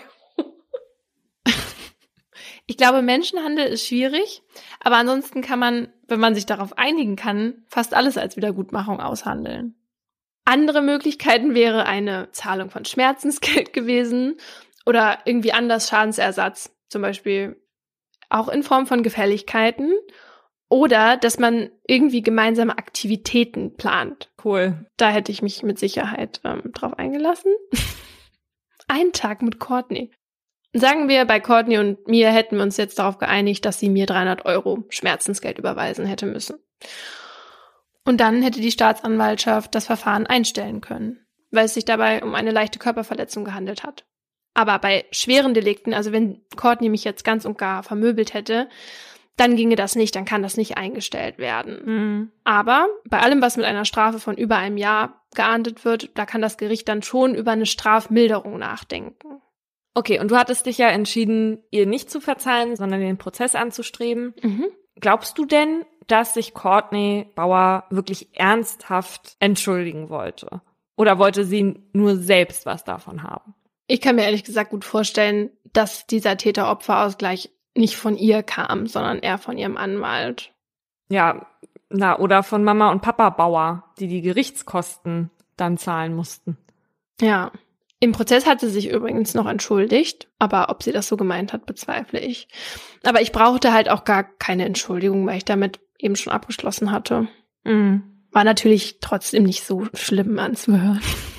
Ich glaube, Menschenhandel ist schwierig, aber ansonsten kann man, wenn man sich darauf einigen kann, fast alles als Wiedergutmachung aushandeln. Andere Möglichkeiten wäre eine Zahlung von Schmerzensgeld gewesen oder irgendwie anders Schadensersatz, zum Beispiel auch in Form von Gefälligkeiten oder dass man irgendwie gemeinsame Aktivitäten plant. Cool. Da hätte ich mich mit Sicherheit drauf eingelassen. Einen Tag mit Courtney. Sagen wir, bei Courtney und mir hätten wir uns jetzt darauf geeinigt, dass sie mir 300 Euro Schmerzensgeld überweisen hätte müssen. Und dann hätte die Staatsanwaltschaft das Verfahren einstellen können, weil es sich dabei um eine leichte Körperverletzung gehandelt hat. Aber bei schweren Delikten, also wenn Courtney mich jetzt ganz und gar vermöbelt hätte, dann ginge das nicht, dann kann das nicht eingestellt werden. Mhm. Aber bei allem, was mit einer Strafe von über einem Jahr geahndet wird, da kann das Gericht dann schon über eine Strafmilderung nachdenken. Okay, und du hattest dich ja entschieden, ihr nicht zu verzeihen, sondern den Prozess anzustreben. Mhm. Glaubst du denn, dass sich Courtney Bauer wirklich ernsthaft entschuldigen wollte? Oder wollte sie nur selbst was davon haben? Ich kann mir ehrlich gesagt gut vorstellen, dass dieser Täter-Opfer-Ausgleich nicht von ihr kam, sondern eher von ihrem Anwalt. Ja, oder von Mama und Papa Bauer, die Gerichtskosten dann zahlen mussten. Ja. Im Prozess hat sie sich übrigens noch entschuldigt, aber ob sie das so gemeint hat, bezweifle ich. Aber ich brauchte halt auch gar keine Entschuldigung, weil ich damit eben schon abgeschlossen hatte. Mhm. War natürlich trotzdem nicht so schlimm anzuhören.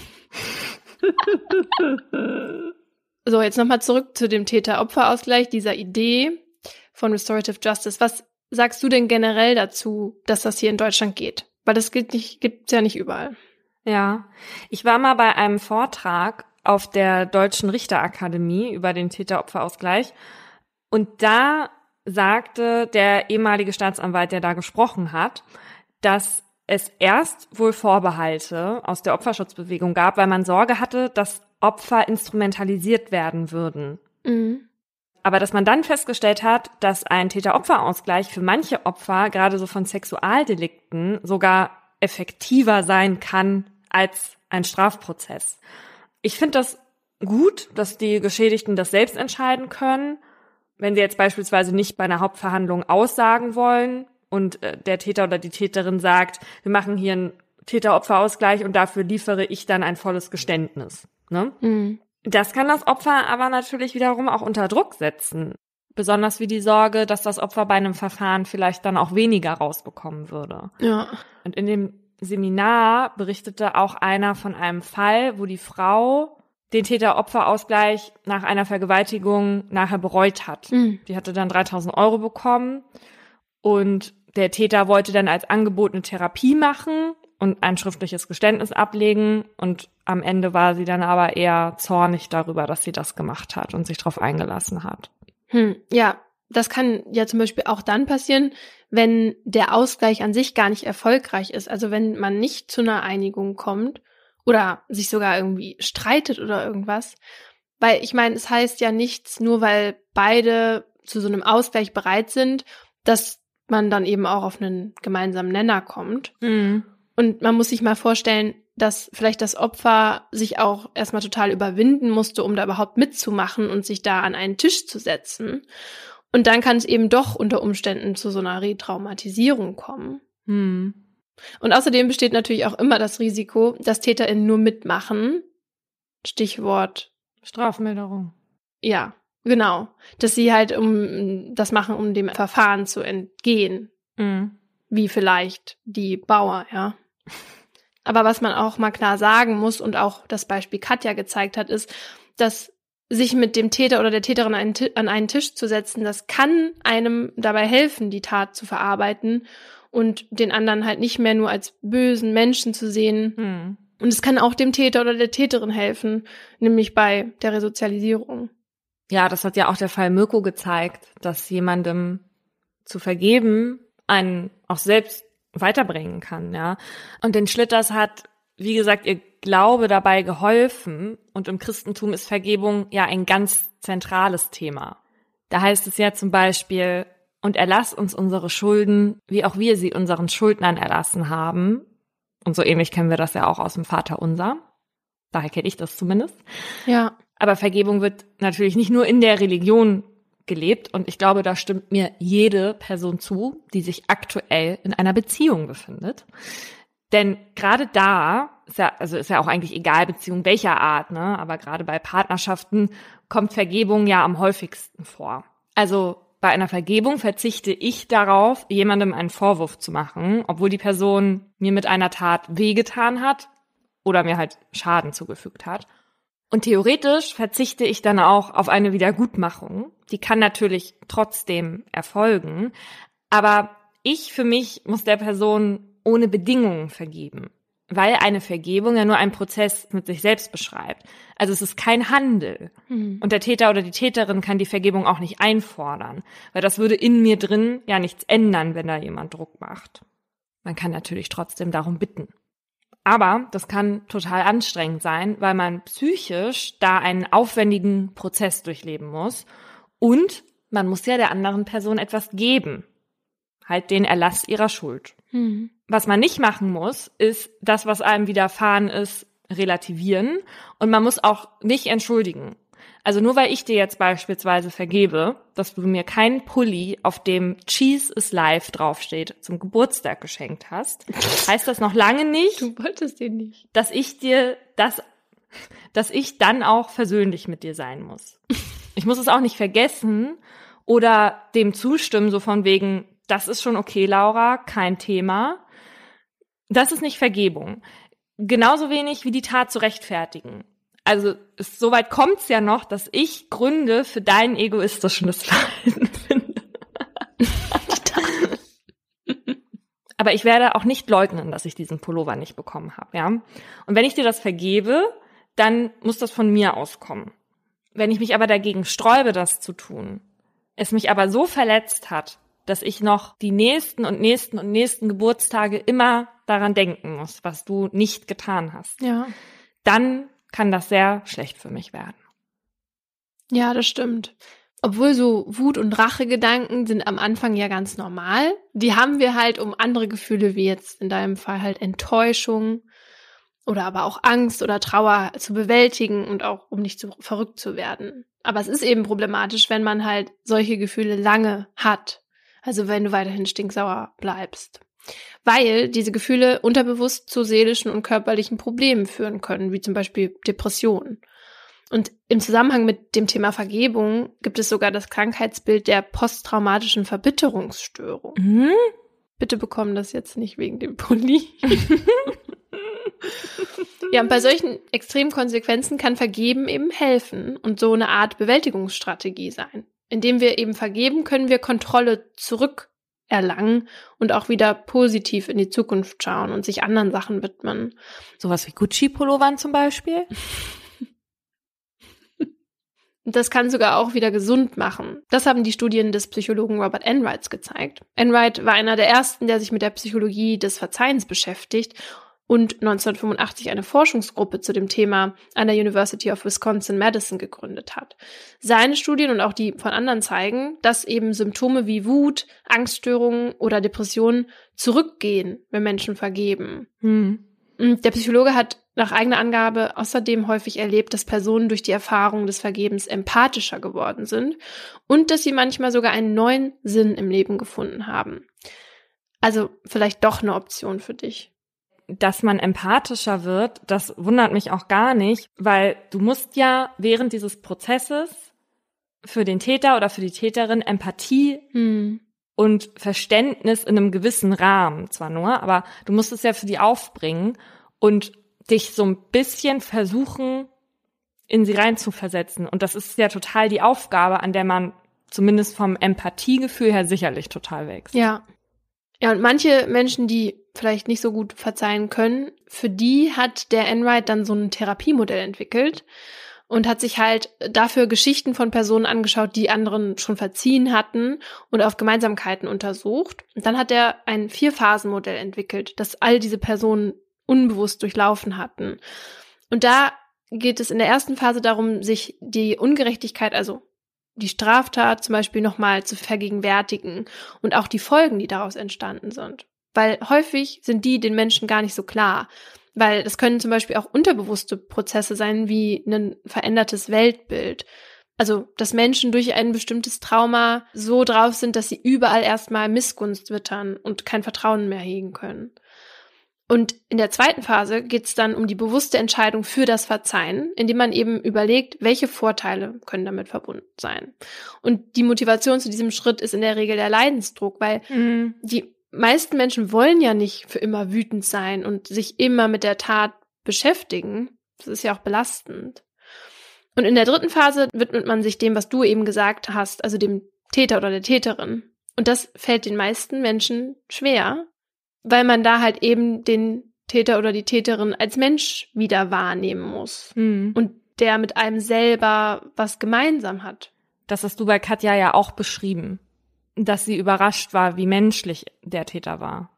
So, jetzt nochmal zurück zu dem Täter-Opfer-Ausgleich, dieser Idee von Restorative Justice. Was sagst du denn generell dazu, dass das hier in Deutschland geht? Weil das gibt's ja nicht überall. Ja, ich war mal bei einem Vortrag auf der Deutschen Richterakademie über den Täter-Opfer-Ausgleich und da sagte der ehemalige Staatsanwalt, der da gesprochen hat, dass es erst wohl Vorbehalte aus der Opferschutzbewegung gab, weil man Sorge hatte, dass Opfer instrumentalisiert werden würden. Mhm. Aber dass man dann festgestellt hat, dass ein Täter-Opfer-Ausgleich für manche Opfer, gerade so von Sexualdelikten, sogar effektiver sein kann als ein Strafprozess. Ich finde das gut, dass die Geschädigten das selbst entscheiden können, wenn sie jetzt beispielsweise nicht bei einer Hauptverhandlung aussagen wollen und der Täter oder die Täterin sagt, wir machen hier einen Täter-Opfer-Ausgleich und dafür liefere ich dann ein volles Geständnis. Ne? Mhm. Das kann das Opfer aber natürlich wiederum auch unter Druck setzen. Besonders wie die Sorge, dass das Opfer bei einem Verfahren vielleicht dann auch weniger rausbekommen würde. Ja. Und in dem Seminar berichtete auch einer von einem Fall, wo die Frau den Täter-Opfer-Ausgleich nach einer Vergewaltigung nachher bereut hat. Mhm. Die hatte dann 3.000 Euro bekommen und der Täter wollte dann als Angebot eine Therapie machen und ein schriftliches Geständnis ablegen und am Ende war sie dann aber eher zornig darüber, dass sie das gemacht hat und sich darauf eingelassen hat. Ja, das kann ja zum Beispiel auch dann passieren, wenn der Ausgleich an sich gar nicht erfolgreich ist. Also wenn man nicht zu einer Einigung kommt oder sich sogar irgendwie streitet oder irgendwas. Weil ich meine, es heißt ja nichts, nur weil beide zu so einem Ausgleich bereit sind, dass man dann eben auch auf einen gemeinsamen Nenner kommt. Mhm. Und man muss sich mal vorstellen, dass vielleicht das Opfer sich auch erstmal total überwinden musste, um da überhaupt mitzumachen und sich da an einen Tisch zu setzen. Und dann kann es eben doch unter Umständen zu so einer Retraumatisierung kommen. Mhm. Und außerdem besteht natürlich auch immer das Risiko, dass TäterInnen nur mitmachen. Stichwort Strafmilderung. Ja, genau. Dass sie halt das machen, um dem Verfahren zu entgehen. Mhm. Wie vielleicht die Bauer, ja. Aber was man auch mal klar sagen muss und auch das Beispiel Katja gezeigt hat, ist, dass sich mit dem Täter oder der Täterin an einen Tisch zu setzen, das kann einem dabei helfen, die Tat zu verarbeiten und den anderen halt nicht mehr nur als bösen Menschen zu sehen. Und es kann auch dem Täter oder der Täterin helfen, nämlich bei der Resozialisierung. Ja, das hat ja auch der Fall Mirko gezeigt, dass jemandem zu vergeben einen auch selbst weiterbringen kann, ja. Und den Schlitters hat, wie gesagt, ihr Glaube dabei geholfen. Und im Christentum ist Vergebung ja ein ganz zentrales Thema. Da heißt es ja zum Beispiel, und erlass uns unsere Schulden, wie auch wir sie unseren Schuldnern erlassen haben. Und so ähnlich kennen wir das ja auch aus dem Vaterunser. Daher kenne ich das zumindest. Ja. Aber Vergebung wird natürlich nicht nur in der Religion gelebt. Und ich glaube, da stimmt mir jede Person zu, die sich aktuell in einer Beziehung befindet. Denn gerade da, ist ja auch eigentlich egal, Beziehung welcher Art, ne? Aber gerade bei Partnerschaften kommt Vergebung ja am häufigsten vor. Also bei einer Vergebung verzichte ich darauf, jemandem einen Vorwurf zu machen, obwohl die Person mir mit einer Tat wehgetan hat oder mir halt Schaden zugefügt hat. Und theoretisch verzichte ich dann auch auf eine Wiedergutmachung. Die kann natürlich trotzdem erfolgen, aber ich für mich muss der Person ohne Bedingungen vergeben, weil eine Vergebung ja nur einen Prozess mit sich selbst beschreibt. Also es ist kein Handel. Und der Täter oder die Täterin kann die Vergebung auch nicht einfordern, weil das würde in mir drin ja nichts ändern, wenn da jemand Druck macht. Man kann natürlich trotzdem darum bitten. Aber das kann total anstrengend sein, weil man psychisch da einen aufwendigen Prozess durchleben muss. Und man muss ja der anderen Person etwas geben. Halt den Erlass ihrer Schuld. Was man nicht machen muss, ist das, was einem widerfahren ist, relativieren. Und man muss auch nicht entschuldigen. Also nur weil ich dir jetzt beispielsweise vergebe, dass du mir keinen Pulli, auf dem Cheese is Life draufsteht, zum Geburtstag geschenkt hast, heißt das noch lange nicht, Du wolltest den nicht. dass ich dann auch versöhnlich mit dir sein muss. Ich muss es auch nicht vergessen oder dem zustimmen, so von wegen, das ist schon okay, Laura, kein Thema. Das ist nicht Vergebung. Genauso wenig wie die Tat zu rechtfertigen. Also soweit kommt's ja noch, dass ich Gründe für dein egoistisches Verhalten finde. Aber ich werde auch nicht leugnen, dass ich diesen Pullover nicht bekommen habe, ja. Und wenn ich dir das vergebe, dann muss das von mir auskommen. Wenn ich mich aber dagegen sträube, das zu tun, es mich aber so verletzt hat, dass ich noch die nächsten und nächsten und nächsten Geburtstage immer daran denken muss, was du nicht getan hast, Ja. dann kann das sehr schlecht für mich werden. Ja, das stimmt. Obwohl so Wut- und Rachegedanken sind am Anfang ja ganz normal. Die haben wir halt, um andere Gefühle wie jetzt in deinem Fall halt Enttäuschung oder aber auch Angst oder Trauer zu bewältigen und auch um nicht zu verrückt zu werden. Aber es ist eben problematisch, wenn man halt solche Gefühle lange hat. Also wenn du weiterhin stinksauer bleibst. Weil diese Gefühle unterbewusst zu seelischen und körperlichen Problemen führen können, wie zum Beispiel Depressionen. Und im Zusammenhang mit dem Thema Vergebung gibt es sogar das Krankheitsbild der posttraumatischen Verbitterungsstörung. Bitte bekommen das jetzt nicht wegen dem Pulli. Ja, und bei solchen extremen Konsequenzen kann Vergeben eben helfen und so eine Art Bewältigungsstrategie sein. Indem wir eben vergeben, können wir Kontrolle zurückerlangen und auch wieder positiv in die Zukunft schauen und sich anderen Sachen widmen. Sowas wie Gucci-Pullovern zum Beispiel? Und das kann sogar auch wieder gesund machen. Das haben die Studien des Psychologen Robert Enright gezeigt. Enright war einer der ersten, der sich mit der Psychologie des Verzeihens beschäftigt und 1985 eine Forschungsgruppe zu dem Thema an der University of Wisconsin-Madison gegründet hat. Seine Studien und auch die von anderen zeigen, dass eben Symptome wie Wut, Angststörungen oder Depressionen zurückgehen, wenn Menschen vergeben. Und der Psychologe hat nach eigener Angabe außerdem häufig erlebt, dass Personen durch die Erfahrung des Vergebens empathischer geworden sind und dass sie manchmal sogar einen neuen Sinn im Leben gefunden haben. Also vielleicht doch eine Option für dich. Dass man empathischer wird, das wundert mich auch gar nicht, weil du musst ja während dieses Prozesses für den Täter oder für die Täterin Empathie und Verständnis in einem gewissen Rahmen zwar nur, aber du musst es ja für die aufbringen und dich so ein bisschen versuchen, in sie reinzuversetzen. Und das ist ja total die Aufgabe, an der man zumindest vom Empathiegefühl her sicherlich total wächst. Ja. Ja, und manche Menschen, die vielleicht nicht so gut verzeihen können, für die hat der Enright dann so ein Therapiemodell entwickelt und hat sich halt dafür Geschichten von Personen angeschaut, die anderen schon verziehen hatten und auf Gemeinsamkeiten untersucht. Und dann hat er ein 4-Phasen-Modell entwickelt, das all diese Personen unbewusst durchlaufen hatten. Und da geht es in der ersten Phase darum, sich die Ungerechtigkeit, also die Straftat zum Beispiel nochmal zu vergegenwärtigen und auch die Folgen, die daraus entstanden sind. Weil häufig sind die den Menschen gar nicht so klar. Weil das können zum Beispiel auch unterbewusste Prozesse sein, wie ein verändertes Weltbild. Also, dass Menschen durch ein bestimmtes Trauma so drauf sind, dass sie überall erstmal Missgunst wittern und kein Vertrauen mehr hegen können. Und in der zweiten Phase geht es dann um die bewusste Entscheidung für das Verzeihen, indem man eben überlegt, welche Vorteile können damit verbunden sein. Und die Motivation zu diesem Schritt ist in der Regel der Leidensdruck, weil die meisten Menschen wollen ja nicht für immer wütend sein und sich immer mit der Tat beschäftigen. Das ist ja auch belastend. Und in der dritten Phase widmet man sich dem, was du eben gesagt hast, also dem Täter oder der Täterin. Und das fällt den meisten Menschen schwer, weil man da halt eben den Täter oder die Täterin als Mensch wieder wahrnehmen muss. Und der mit einem selber was gemeinsam hat. Das hast du bei Katja ja auch beschrieben, dass sie überrascht war, wie menschlich der Täter war.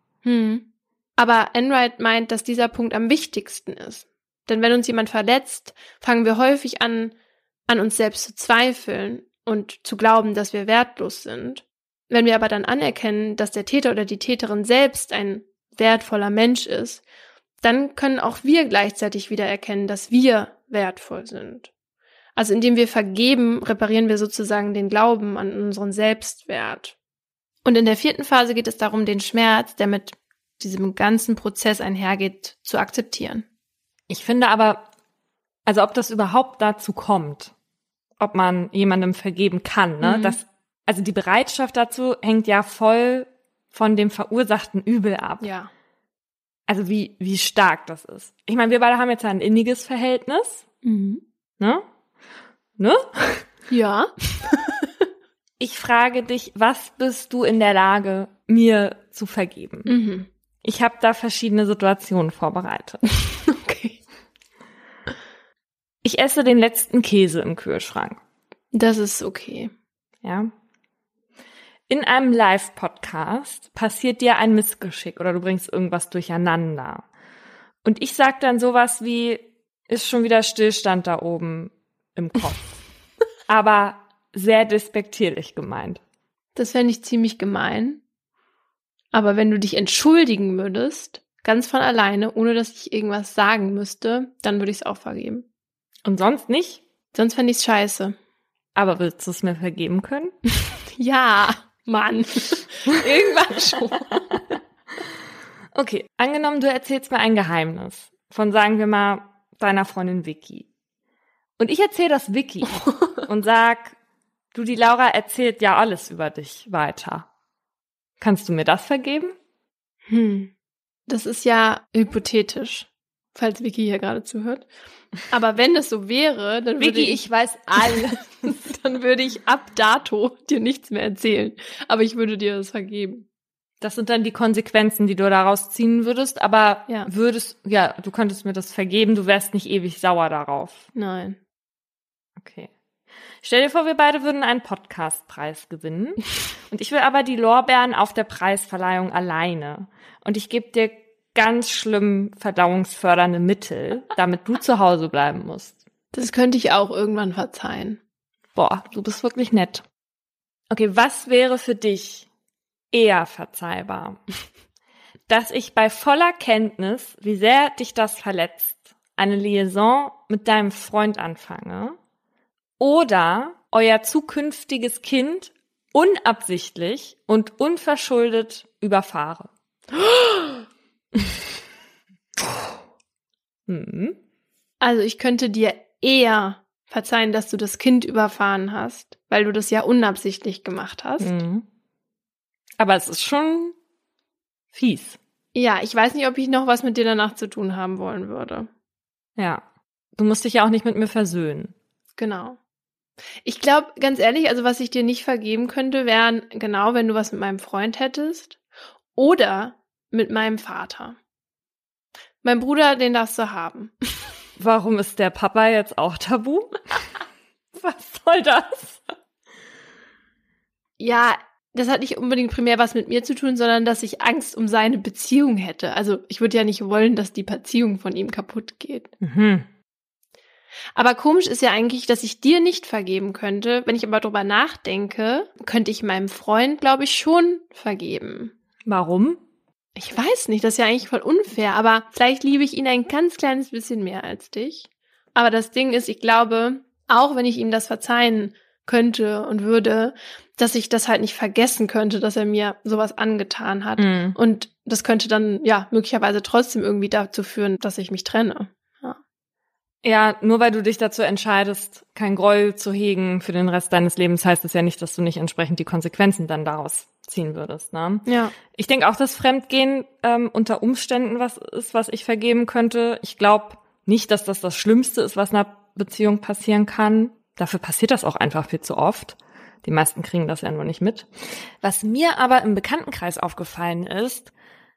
Aber Enright meint, dass dieser Punkt am wichtigsten ist. Denn wenn uns jemand verletzt, fangen wir häufig an uns selbst zu zweifeln und zu glauben, dass wir wertlos sind. Wenn wir aber dann anerkennen, dass der Täter oder die Täterin selbst ein wertvoller Mensch ist, dann können auch wir gleichzeitig wieder erkennen, dass wir wertvoll sind. Also indem wir vergeben, reparieren wir sozusagen den Glauben an unseren Selbstwert. Und in der 4. Phase geht es darum, den Schmerz, der mit diesem ganzen Prozess einhergeht, zu akzeptieren. Ich finde aber, also ob das überhaupt dazu kommt, ob man jemandem vergeben kann, ne? Also die Bereitschaft dazu hängt ja voll von dem verursachten Übel ab. Ja. Also wie stark das ist. Ich meine, wir beide haben jetzt ein inniges Verhältnis. Ne? Ja. Ich frage dich, was bist du in der Lage, mir zu vergeben? Ich habe da verschiedene Situationen vorbereitet. Okay. Ich esse den letzten Käse im Kühlschrank. Das ist okay. Ja. In einem Live-Podcast passiert dir ein Missgeschick oder du bringst irgendwas durcheinander. Und ich sag dann sowas wie, ist schon wieder Stillstand da oben im Kopf. Aber sehr despektierlich gemeint. Das fände ich ziemlich gemein. Aber wenn du dich entschuldigen würdest, ganz von alleine, ohne dass ich irgendwas sagen müsste, dann würde ich es auch vergeben. Und sonst nicht? Sonst fände ich es scheiße. Aber willst du es mir vergeben können? Ja, Mann. Irgendwann schon. Okay, angenommen, du erzählst mir ein Geheimnis von, sagen wir mal, deiner Freundin Vicky. Und ich erzähle das Vicky und sag, du, die Laura erzählt ja alles über dich weiter. Kannst du mir das vergeben? Das ist ja hypothetisch, falls Vicky hier gerade zuhört. Aber wenn das so wäre, dann würde ich weiß alles. dann würde ich ab dato dir nichts mehr erzählen. Aber ich würde dir das vergeben. Das sind dann die Konsequenzen, die du daraus ziehen würdest, aber Ja. du könntest mir das vergeben, du wärst nicht ewig sauer darauf. Nein. Okay. Stell dir vor, wir beide würden einen Podcastpreis gewinnen. Und ich will aber die Lorbeeren auf der Preisverleihung alleine. Und ich gebe dir ganz schlimm verdauungsfördernde Mittel, damit du zu Hause bleiben musst. Das könnte ich auch irgendwann verzeihen. Boah, du bist wirklich nett. Okay, was wäre für dich eher verzeihbar? Dass ich bei voller Kenntnis, wie sehr dich das verletzt, eine Liaison mit deinem Freund anfange oder euer zukünftiges Kind unabsichtlich und unverschuldet überfahre? Also ich könnte dir eher verzeihen, dass du das Kind überfahren hast, weil du das ja unabsichtlich gemacht hast. Aber es ist schon fies. Ja, ich weiß nicht, ob ich noch was mit dir danach zu tun haben wollen würde. Ja. Du musst dich ja auch nicht mit mir versöhnen. Genau. Ich glaube, ganz ehrlich, also was ich dir nicht vergeben könnte, wären genau, wenn du was mit meinem Freund hättest oder mit meinem Vater. Mein Bruder, den darfst du haben. Warum ist der Papa jetzt auch tabu? Was soll das? Ja, das hat nicht unbedingt primär was mit mir zu tun, sondern dass ich Angst um seine Beziehung hätte. Also ich würde ja nicht wollen, dass die Beziehung von ihm kaputt geht. Mhm. Aber komisch ist ja eigentlich, dass ich dir nicht vergeben könnte. Wenn ich aber drüber nachdenke, könnte ich meinem Freund, glaube ich, schon vergeben. Warum? Ich weiß nicht, das ist ja eigentlich voll unfair, aber vielleicht liebe ich ihn ein ganz kleines bisschen mehr als dich. Aber das Ding ist, ich glaube, auch wenn ich ihm das verzeihen könnte und würde, dass ich das halt nicht vergessen könnte, dass er mir sowas angetan hat. Mhm. Und das könnte dann, ja, möglicherweise trotzdem irgendwie dazu führen, dass ich mich trenne. Ja, nur weil du dich dazu entscheidest, kein Groll zu hegen für den Rest deines Lebens, heißt es ja nicht, dass du nicht entsprechend die Konsequenzen dann daraus ziehen würdest, ne? Ja. Ich denke auch, dass Fremdgehen unter Umständen was ist, was ich vergeben könnte. Ich glaube nicht, dass das Schlimmste ist, was in einer Beziehung passieren kann. Dafür passiert das auch einfach viel zu oft. Die meisten kriegen das ja nur nicht mit. Was mir aber im Bekanntenkreis aufgefallen ist,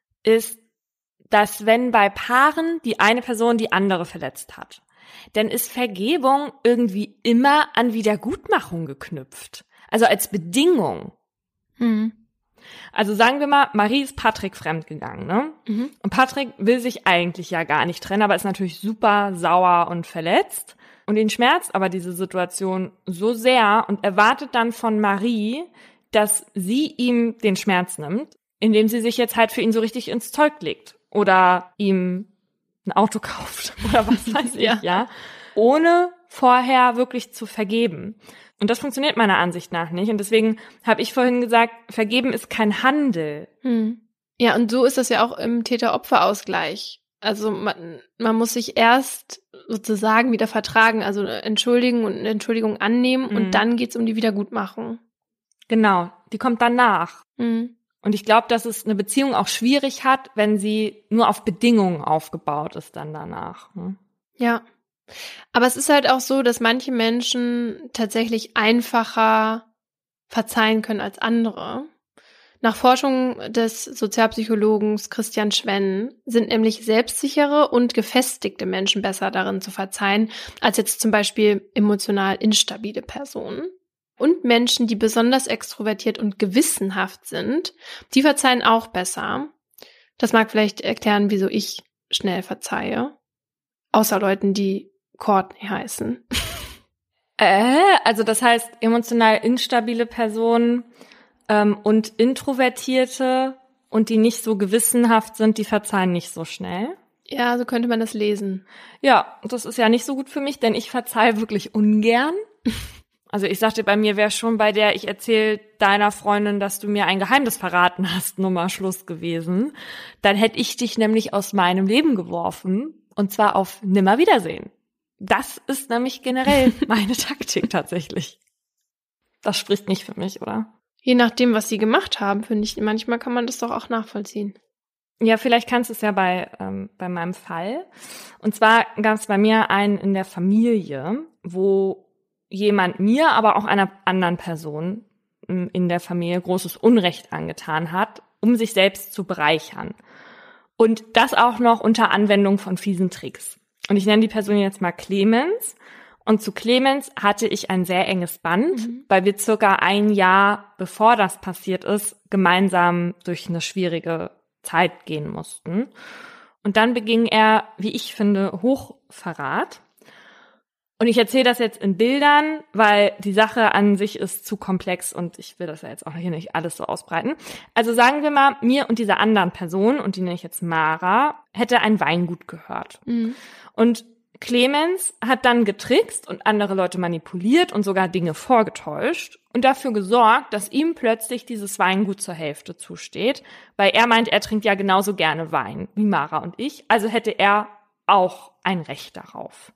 dass wenn bei Paaren die eine Person die andere verletzt hat, dann ist Vergebung irgendwie immer an Wiedergutmachung geknüpft. Also als Bedingung. Mhm. Also sagen wir mal, Marie ist Patrick fremdgegangen, ne? Mhm. Und Patrick will sich eigentlich ja gar nicht trennen, aber ist natürlich super sauer und verletzt. Und ihn schmerzt aber diese Situation so sehr und erwartet dann von Marie, dass sie ihm den Schmerz nimmt, indem sie sich jetzt halt für ihn so richtig ins Zeug legt. Oder ihm ein Auto kauft oder was weiß ich, ja. Ohne vorher wirklich zu vergeben. Und das funktioniert meiner Ansicht nach nicht. Und deswegen habe ich vorhin gesagt, vergeben ist kein Handel. Hm. Ja, und so ist das ja auch im Täter-Opfer-Ausgleich. Also man muss sich erst sozusagen wieder vertragen, also entschuldigen und eine Entschuldigung annehmen und dann geht's um die Wiedergutmachung. Genau, die kommt danach. Mhm. Und ich glaube, dass es eine Beziehung auch schwierig hat, wenn sie nur auf Bedingungen aufgebaut ist dann danach. Ja. Aber es ist halt auch so, dass manche Menschen tatsächlich einfacher verzeihen können als andere. Nach Forschung des Sozialpsychologen Christian Schwenn sind nämlich selbstsichere und gefestigte Menschen besser darin zu verzeihen, als jetzt zum Beispiel emotional instabile Personen. Und Menschen, die besonders extrovertiert und gewissenhaft sind, die verzeihen auch besser. Das mag vielleicht erklären, wieso ich schnell verzeihe. Außer Leuten, die Courtney heißen. Also das heißt, emotional instabile Personen und Introvertierte und die nicht so gewissenhaft sind, die verzeihen nicht so schnell. Ja, so könnte man das lesen. Ja, das ist ja nicht so gut für mich, denn ich verzeihe wirklich ungern. Also ich sagte, bei mir wäre schon bei der, ich erzähle deiner Freundin, dass du mir ein Geheimnis verraten hast, Nummer Schluss gewesen. Dann hätte ich dich nämlich aus meinem Leben geworfen und zwar auf Nimmerwiedersehen. Das ist nämlich generell meine Taktik tatsächlich. Das spricht nicht für mich, oder? Je nachdem, was sie gemacht haben, finde ich, manchmal kann man das doch auch nachvollziehen. Ja, vielleicht kannst du es ja bei meinem Fall. Und zwar gab es bei mir einen in der Familie, wo jemand mir, aber auch einer anderen Person in der Familie großes Unrecht angetan hat, um sich selbst zu bereichern. Und das auch noch unter Anwendung von fiesen Tricks. Und ich nenne die Person jetzt mal Clemens. Und zu Clemens hatte ich ein sehr enges Band, weil wir circa ein Jahr, bevor das passiert ist, gemeinsam durch eine schwierige Zeit gehen mussten. Und dann beging er, wie ich finde, Hochverrat. Und ich erzähle das jetzt in Bildern, weil die Sache an sich ist zu komplex und ich will das ja jetzt auch hier nicht alles so ausbreiten. Also sagen wir mal, mir und dieser anderen Person, und die nenne ich jetzt Mara, hätte ein Weingut gehört. Mhm. Und Clemens hat dann getrickst und andere Leute manipuliert und sogar Dinge vorgetäuscht und dafür gesorgt, dass ihm plötzlich dieses Weingut zur Hälfte zusteht, weil er meint, er trinkt ja genauso gerne Wein wie Mara und ich, also hätte er auch ein Recht darauf.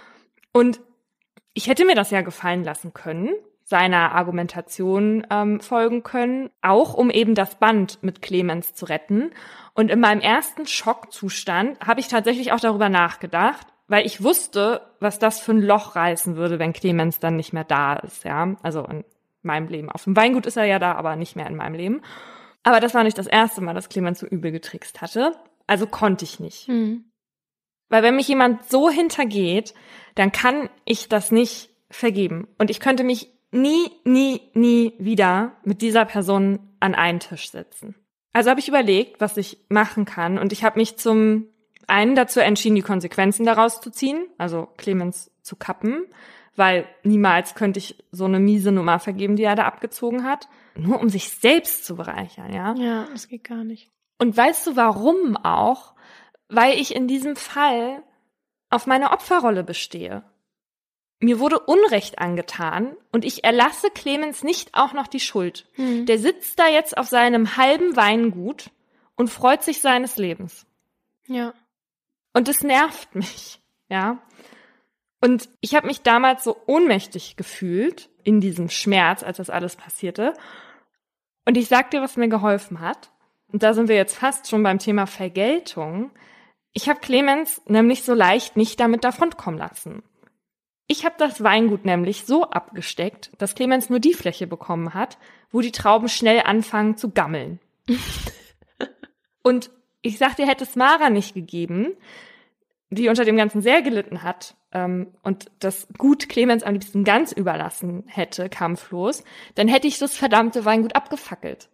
Und ich hätte mir das ja gefallen lassen können, seiner Argumentation folgen können, auch um eben das Band mit Clemens zu retten. Und in meinem ersten Schockzustand habe ich tatsächlich auch darüber nachgedacht, weil ich wusste, was das für ein Loch reißen würde, wenn Clemens dann nicht mehr da ist, ja. Also in meinem Leben. Auf dem Weingut ist er ja da, aber nicht mehr in meinem Leben. Aber das war nicht das erste Mal, dass Clemens so übel getrickst hatte. Also konnte ich nicht. Weil wenn mich jemand so hintergeht, dann kann ich das nicht vergeben. Und ich könnte mich nie wieder mit dieser Person an einen Tisch setzen. Also habe ich überlegt, was ich machen kann. Und ich habe mich zum einen dazu entschieden, die Konsequenzen daraus zu ziehen, also Clemens zu kappen, weil niemals könnte ich so eine miese Nummer vergeben, die er da abgezogen hat. Nur um sich selbst zu bereichern, ja? Ja, das geht gar nicht. Und weißt du warum auch? Weil ich in diesem Fall auf meine Opferrolle bestehe. Mir wurde Unrecht angetan und ich erlasse Clemens nicht auch noch die Schuld. Der sitzt da jetzt auf seinem halben Weingut und freut sich seines Lebens. Ja. Und es nervt mich, ja. Und ich habe mich damals so ohnmächtig gefühlt in diesem Schmerz, als das alles passierte. Und ich sag dir, was mir geholfen hat. Und da sind wir jetzt fast schon beim Thema Vergeltung. Ich habe Clemens nämlich so leicht nicht damit davonkommen lassen. Ich habe das Weingut nämlich so abgesteckt, dass Clemens nur die Fläche bekommen hat, wo die Trauben schnell anfangen zu gammeln. Und ich sag dir, hätte es Mara nicht gegeben, die unter dem Ganzen sehr gelitten hat und das Gut Clemens am liebsten ganz überlassen hätte, kampflos, dann hätte ich das verdammte Weingut abgefackelt.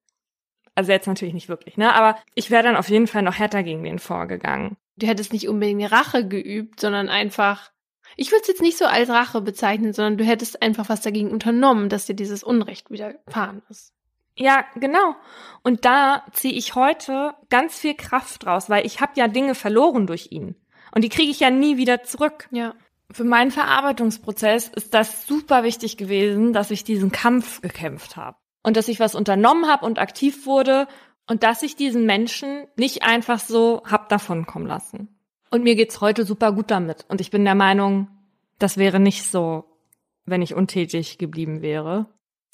Also jetzt natürlich nicht wirklich, ne? Aber ich wäre dann auf jeden Fall noch härter gegen den vorgegangen. Du hättest nicht unbedingt Rache geübt, sondern einfach, ich würde es jetzt nicht so als Rache bezeichnen, sondern du hättest einfach was dagegen unternommen, dass dir dieses Unrecht widerfahren ist. Ja, genau. Und da ziehe ich heute ganz viel Kraft raus, weil ich habe ja Dinge verloren durch ihn. Und die kriege ich ja nie wieder zurück. Ja. Für meinen Verarbeitungsprozess ist das super wichtig gewesen, dass ich diesen Kampf gekämpft habe. Und dass ich was unternommen habe und aktiv wurde und dass ich diesen Menschen nicht einfach so hab davonkommen lassen. Und mir geht's heute super gut damit. Und ich bin der Meinung, das wäre nicht so, wenn ich untätig geblieben wäre.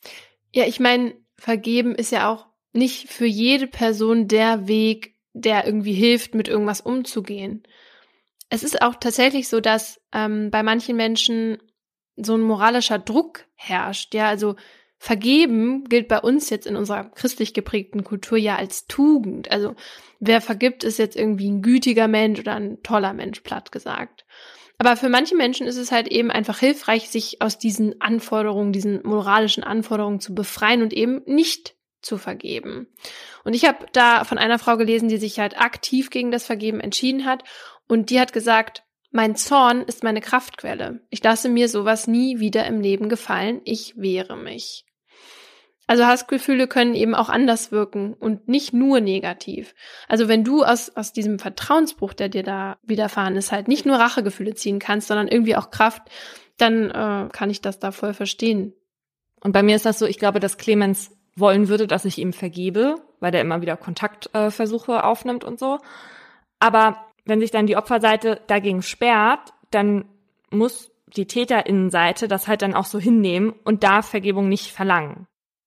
Ja, ich meine, vergeben ist ja auch nicht für jede Person der Weg, der irgendwie hilft, mit irgendwas umzugehen. Es ist auch tatsächlich so, dass bei manchen Menschen so ein moralischer Druck herrscht. Ja, also Vergeben gilt bei uns jetzt in unserer christlich geprägten Kultur ja als Tugend. Also wer vergibt, ist jetzt irgendwie ein gütiger Mensch oder ein toller Mensch, platt gesagt. Aber für manche Menschen ist es halt eben einfach hilfreich, sich aus diesen Anforderungen, diesen moralischen Anforderungen zu befreien und eben nicht zu vergeben. Und ich habe da von einer Frau gelesen, die sich halt aktiv gegen das Vergeben entschieden hat. Und die hat gesagt, mein Zorn ist meine Kraftquelle. Ich lasse mir sowas nie wieder im Leben gefallen. Ich wehre mich. Also Hassgefühle können eben auch anders wirken und nicht nur negativ. Also wenn du aus diesem Vertrauensbruch, der dir da widerfahren ist, halt nicht nur Rachegefühle ziehen kannst, sondern irgendwie auch Kraft, dann kann ich das da voll verstehen. Und bei mir ist das so, ich glaube, dass Clemens wollen würde, dass ich ihm vergebe, weil der immer wieder Kontaktversuche aufnimmt und so. Aber wenn sich dann die Opferseite dagegen sperrt, dann muss die TäterInnenseite das halt dann auch so hinnehmen und darf Vergebung nicht verlangen.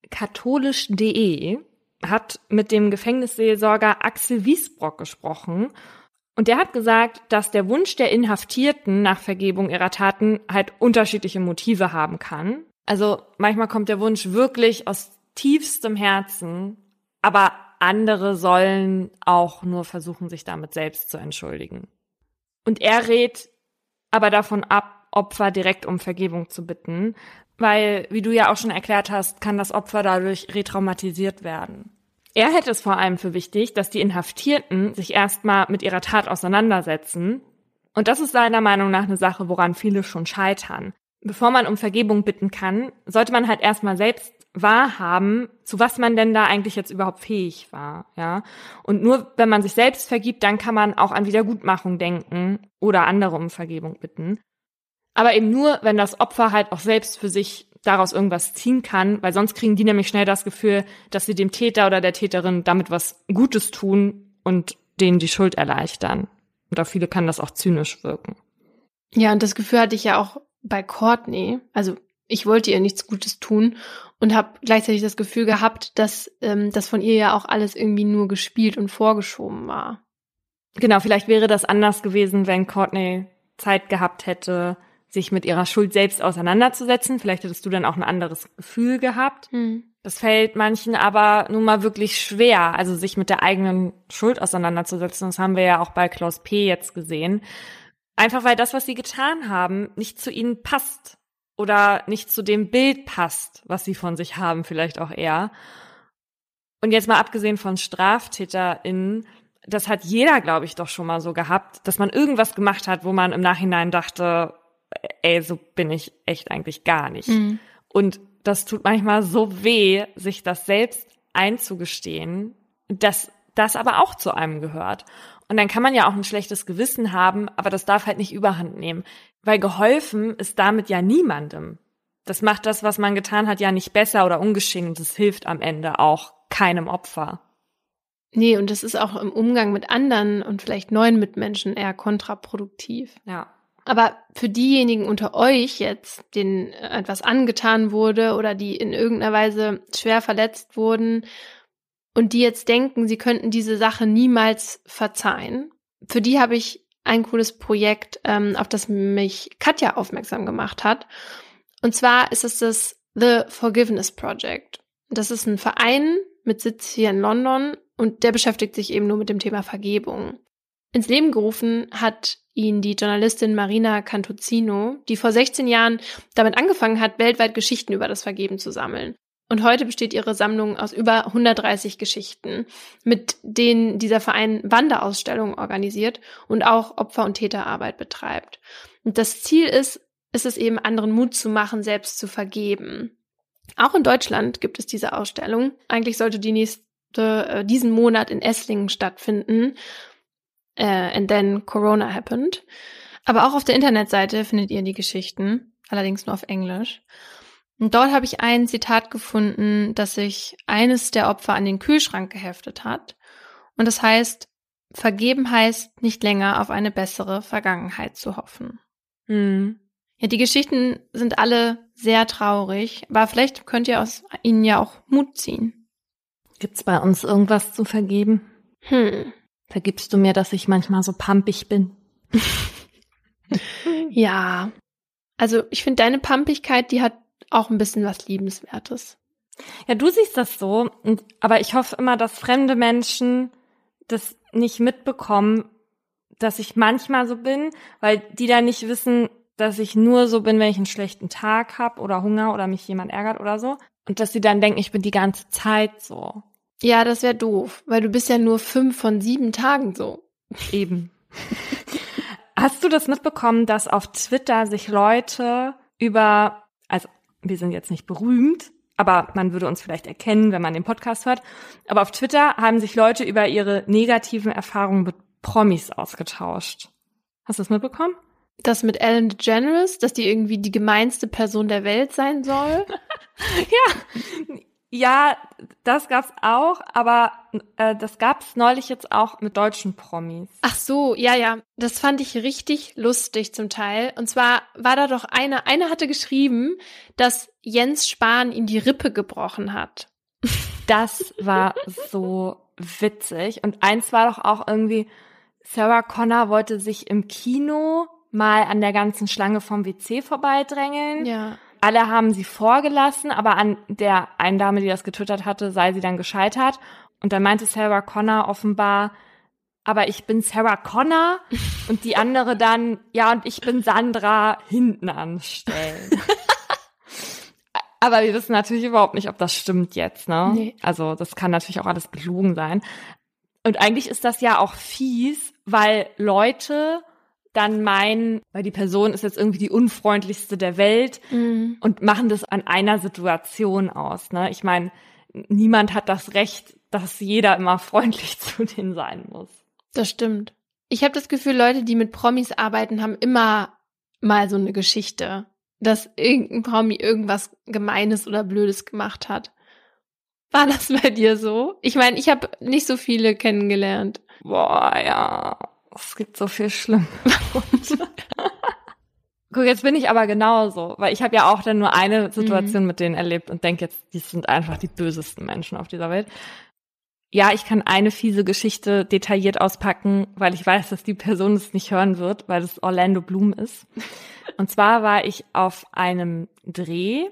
Katholisch.de hat mit dem Gefängnisseelsorger Axel Wiesbrock gesprochen und der hat gesagt, dass der Wunsch der Inhaftierten nach Vergebung ihrer Taten halt unterschiedliche Motive haben kann. Also manchmal kommt der Wunsch wirklich aus tiefstem Herzen, aber andere sollen auch nur versuchen, sich damit selbst zu entschuldigen. Und er rät aber davon ab, Opfer direkt um Vergebung zu bitten, weil, wie du ja auch schon erklärt hast, kann das Opfer dadurch retraumatisiert werden. Er hält es vor allem für wichtig, dass die Inhaftierten sich erstmal mit ihrer Tat auseinandersetzen. Und das ist seiner Meinung nach eine Sache, woran viele schon scheitern. Bevor man um Vergebung bitten kann, sollte man halt erstmal selbst wahrhaben, zu was man denn da eigentlich jetzt überhaupt fähig war, ja. Und nur wenn man sich selbst vergibt, dann kann man auch an Wiedergutmachung denken oder andere um Vergebung bitten. Aber eben nur, wenn das Opfer halt auch selbst für sich daraus irgendwas ziehen kann, weil sonst kriegen die nämlich schnell das Gefühl, dass sie dem Täter oder der Täterin damit was Gutes tun und denen die Schuld erleichtern. Und auf viele kann das auch zynisch wirken. Ja, und das Gefühl hatte ich ja auch bei Courtney. Also ich wollte ihr nichts Gutes tun und habe gleichzeitig das Gefühl gehabt, dass das von ihr ja auch alles irgendwie nur gespielt und vorgeschoben war. Genau, vielleicht wäre das anders gewesen, wenn Courtney Zeit gehabt hätte, sich mit ihrer Schuld selbst auseinanderzusetzen. Vielleicht hättest du dann auch ein anderes Gefühl gehabt. Das fällt manchen aber nun mal wirklich schwer, also sich mit der eigenen Schuld auseinanderzusetzen. Das haben wir ja auch bei Klaus P. jetzt gesehen. Einfach weil das, was sie getan haben, nicht zu ihnen passt oder nicht zu dem Bild passt, was sie von sich haben, vielleicht auch eher. Und jetzt mal abgesehen von StraftäterInnen, das hat jeder, glaube ich, doch schon mal so gehabt, dass man irgendwas gemacht hat, wo man im Nachhinein dachte, ey, so bin ich echt eigentlich gar nicht. Und das tut manchmal so weh, sich das selbst einzugestehen, dass das aber auch zu einem gehört. Und dann kann man ja auch ein schlechtes Gewissen haben, aber das darf halt nicht überhand nehmen. Weil geholfen ist damit ja niemandem. Das macht das, was man getan hat, ja nicht besser oder ungeschehen und es hilft am Ende auch keinem Opfer. Nee, und das ist auch im Umgang mit anderen und vielleicht neuen Mitmenschen eher kontraproduktiv. Ja. Aber für diejenigen unter euch jetzt, denen etwas angetan wurde oder die in irgendeiner Weise schwer verletzt wurden und die jetzt denken, sie könnten diese Sache niemals verzeihen, für die habe ich ein cooles Projekt, auf das mich Katja aufmerksam gemacht hat. Und zwar ist es das The Forgiveness Project. Das ist ein Verein mit Sitz hier in London und der beschäftigt sich eben nur mit dem Thema Vergebung. Ins Leben gerufen hat ihn die Journalistin Marina Cantuccino, die vor 16 Jahren damit angefangen hat, weltweit Geschichten über das Vergeben zu sammeln. Und heute besteht ihre Sammlung aus über 130 Geschichten, mit denen dieser Verein Wanderausstellungen organisiert und auch Opfer- und Täterarbeit betreibt. Und das Ziel ist es eben, anderen Mut zu machen, selbst zu vergeben. Auch in Deutschland gibt es diese Ausstellung. Eigentlich sollte die diesen Monat in Esslingen stattfinden. And then Corona happened. Aber auch auf der Internetseite findet ihr die Geschichten, allerdings nur auf Englisch. Und dort habe ich ein Zitat gefunden, das sich eines der Opfer an den Kühlschrank geheftet hat. Und das heißt, vergeben heißt, nicht länger auf eine bessere Vergangenheit zu hoffen. Ja, die Geschichten sind alle sehr traurig, aber vielleicht könnt ihr aus ihnen ja auch Mut ziehen. Gibt's bei uns irgendwas zu vergeben? Vergibst du mir, dass ich manchmal so pampig bin? Ja, also ich finde, deine Pampigkeit, die hat auch ein bisschen was Liebenswertes. Ja, du siehst das so, aber ich hoffe immer, dass fremde Menschen das nicht mitbekommen, dass ich manchmal so bin, weil die dann nicht wissen, dass ich nur so bin, wenn ich einen schlechten Tag habe oder Hunger oder mich jemand ärgert oder so. Und dass sie dann denken, ich bin die ganze Zeit so. Ja, das wäre doof, weil du bist ja nur 5 von 7 Tagen so. Eben. Hast du das mitbekommen, dass auf Twitter sich Leute also wir sind jetzt nicht berühmt, aber man würde uns vielleicht erkennen, wenn man den Podcast hört, aber auf Twitter haben sich Leute über ihre negativen Erfahrungen mit Promis ausgetauscht. Hast du das mitbekommen? Das mit Ellen DeGeneres, dass die irgendwie die gemeinste Person der Welt sein soll? Ja, das gab's auch, aber das gab's neulich jetzt auch mit deutschen Promis. Ach so, ja, das fand ich richtig lustig zum Teil. Und zwar war da doch eine hatte geschrieben, dass Jens Spahn ihm die Rippe gebrochen hat. Das war so witzig. Und eins war doch auch irgendwie, Sarah Connor wollte sich im Kino mal an der ganzen Schlange vom WC vorbeidrängeln. Ja. Alle haben sie vorgelassen, aber an der einen Dame, die das getwittert hatte, sei sie dann gescheitert. Und dann meinte Sarah Connor offenbar, aber ich bin Sarah Connor. Und die andere dann, ja, und ich bin Sandra hinten anstellen. Aber wir wissen natürlich überhaupt nicht, ob das stimmt jetzt, ne? Nee. Also das kann natürlich auch alles gelogen sein. Und eigentlich ist das ja auch fies, weil Leute dann meinen, weil die Person ist jetzt irgendwie die unfreundlichste der Welt und machen das an einer Situation aus, ne? Ich meine, niemand hat das Recht, dass jeder immer freundlich zu denen sein muss. Das stimmt. Ich habe das Gefühl, Leute, die mit Promis arbeiten, haben immer mal so eine Geschichte, dass irgendein Promi irgendwas Gemeines oder Blödes gemacht hat. War das bei dir so? Ich meine, ich habe nicht so viele kennengelernt. Boah, ja. Es gibt so viel Schlimmes. Guck, jetzt bin ich aber genauso, weil ich habe ja auch dann nur eine Situation mit denen erlebt und denke jetzt, die sind einfach die bösesten Menschen auf dieser Welt. Ja, ich kann eine fiese Geschichte detailliert auspacken, weil ich weiß, dass die Person es nicht hören wird, weil es Orlando Bloom ist. Und zwar war ich auf einem Dreh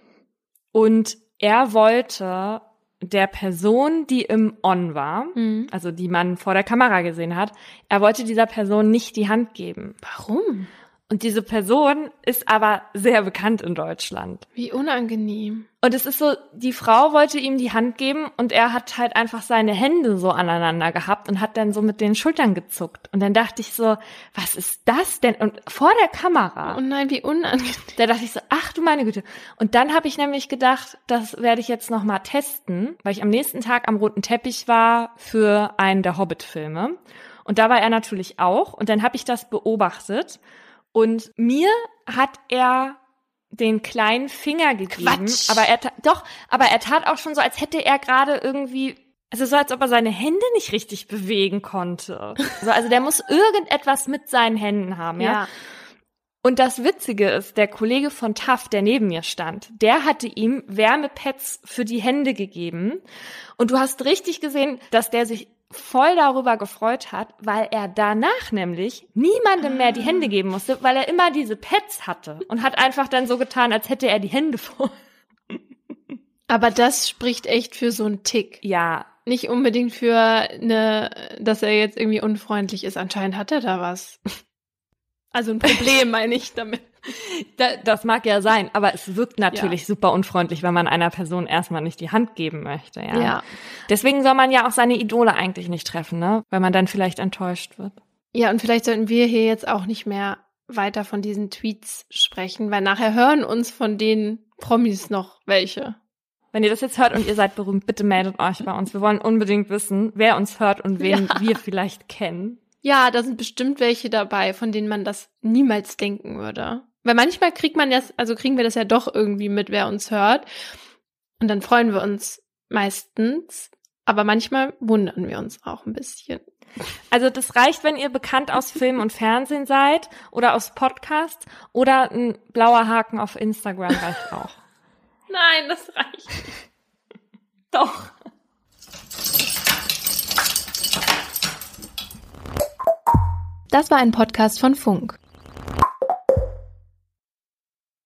und er wollte der Person, die im On war, also die man vor der Kamera gesehen hat, er wollte dieser Person nicht die Hand geben. Warum? Und diese Person ist aber sehr bekannt in Deutschland. Wie unangenehm. Und es ist so, die Frau wollte ihm die Hand geben und er hat halt einfach seine Hände so aneinander gehabt und hat dann so mit den Schultern gezuckt. Und dann dachte ich so, was ist das denn? Und vor der Kamera. Oh nein, wie unangenehm. Da dachte ich so, ach du meine Güte. Und dann habe ich nämlich gedacht, das werde ich jetzt nochmal testen, weil ich am nächsten Tag am roten Teppich war für einen der Hobbit-Filme. Und da war er natürlich auch. Und dann habe ich das beobachtet. Und mir hat er den kleinen Finger gegeben. Quatsch. Aber er tat auch schon so, als hätte er gerade irgendwie, also so, als ob er seine Hände nicht richtig bewegen konnte. So, also der muss irgendetwas mit seinen Händen haben, ja. Und das Witzige ist, der Kollege von TAF, der neben mir stand, der hatte ihm Wärmepads für die Hände gegeben. Und du hast richtig gesehen, dass der sich voll darüber gefreut hat, weil er danach nämlich niemandem mehr die Hände geben musste, weil er immer diese Pads hatte und hat einfach dann so getan, als hätte er die Hände voll. Aber das spricht echt für so einen Tick. Ja. Nicht unbedingt für dass er jetzt irgendwie unfreundlich ist. Anscheinend hat er da was. Also ein Problem meine ich damit. Das mag ja sein, aber es wirkt natürlich super unfreundlich, wenn man einer Person erstmal nicht die Hand geben möchte. Ja. Deswegen soll man ja auch seine Idole eigentlich nicht treffen, ne? Weil man dann vielleicht enttäuscht wird. Ja, und vielleicht sollten wir hier jetzt auch nicht mehr weiter von diesen Tweets sprechen, weil nachher hören uns von den Promis noch welche. Wenn ihr das jetzt hört und ihr seid berühmt, bitte meldet euch bei uns. Wir wollen unbedingt wissen, wer uns hört und wen wir vielleicht kennen. Ja, da sind bestimmt welche dabei, von denen man das niemals denken würde. Weil manchmal kriegen wir das ja doch irgendwie mit, wer uns hört. Und dann freuen wir uns meistens. Aber manchmal wundern wir uns auch ein bisschen. Also das reicht, wenn ihr bekannt aus Film und Fernsehen seid oder aus Podcasts oder ein blauer Haken auf Instagram reicht auch. Nein, das reicht nicht. Doch. Das war ein Podcast von Funk.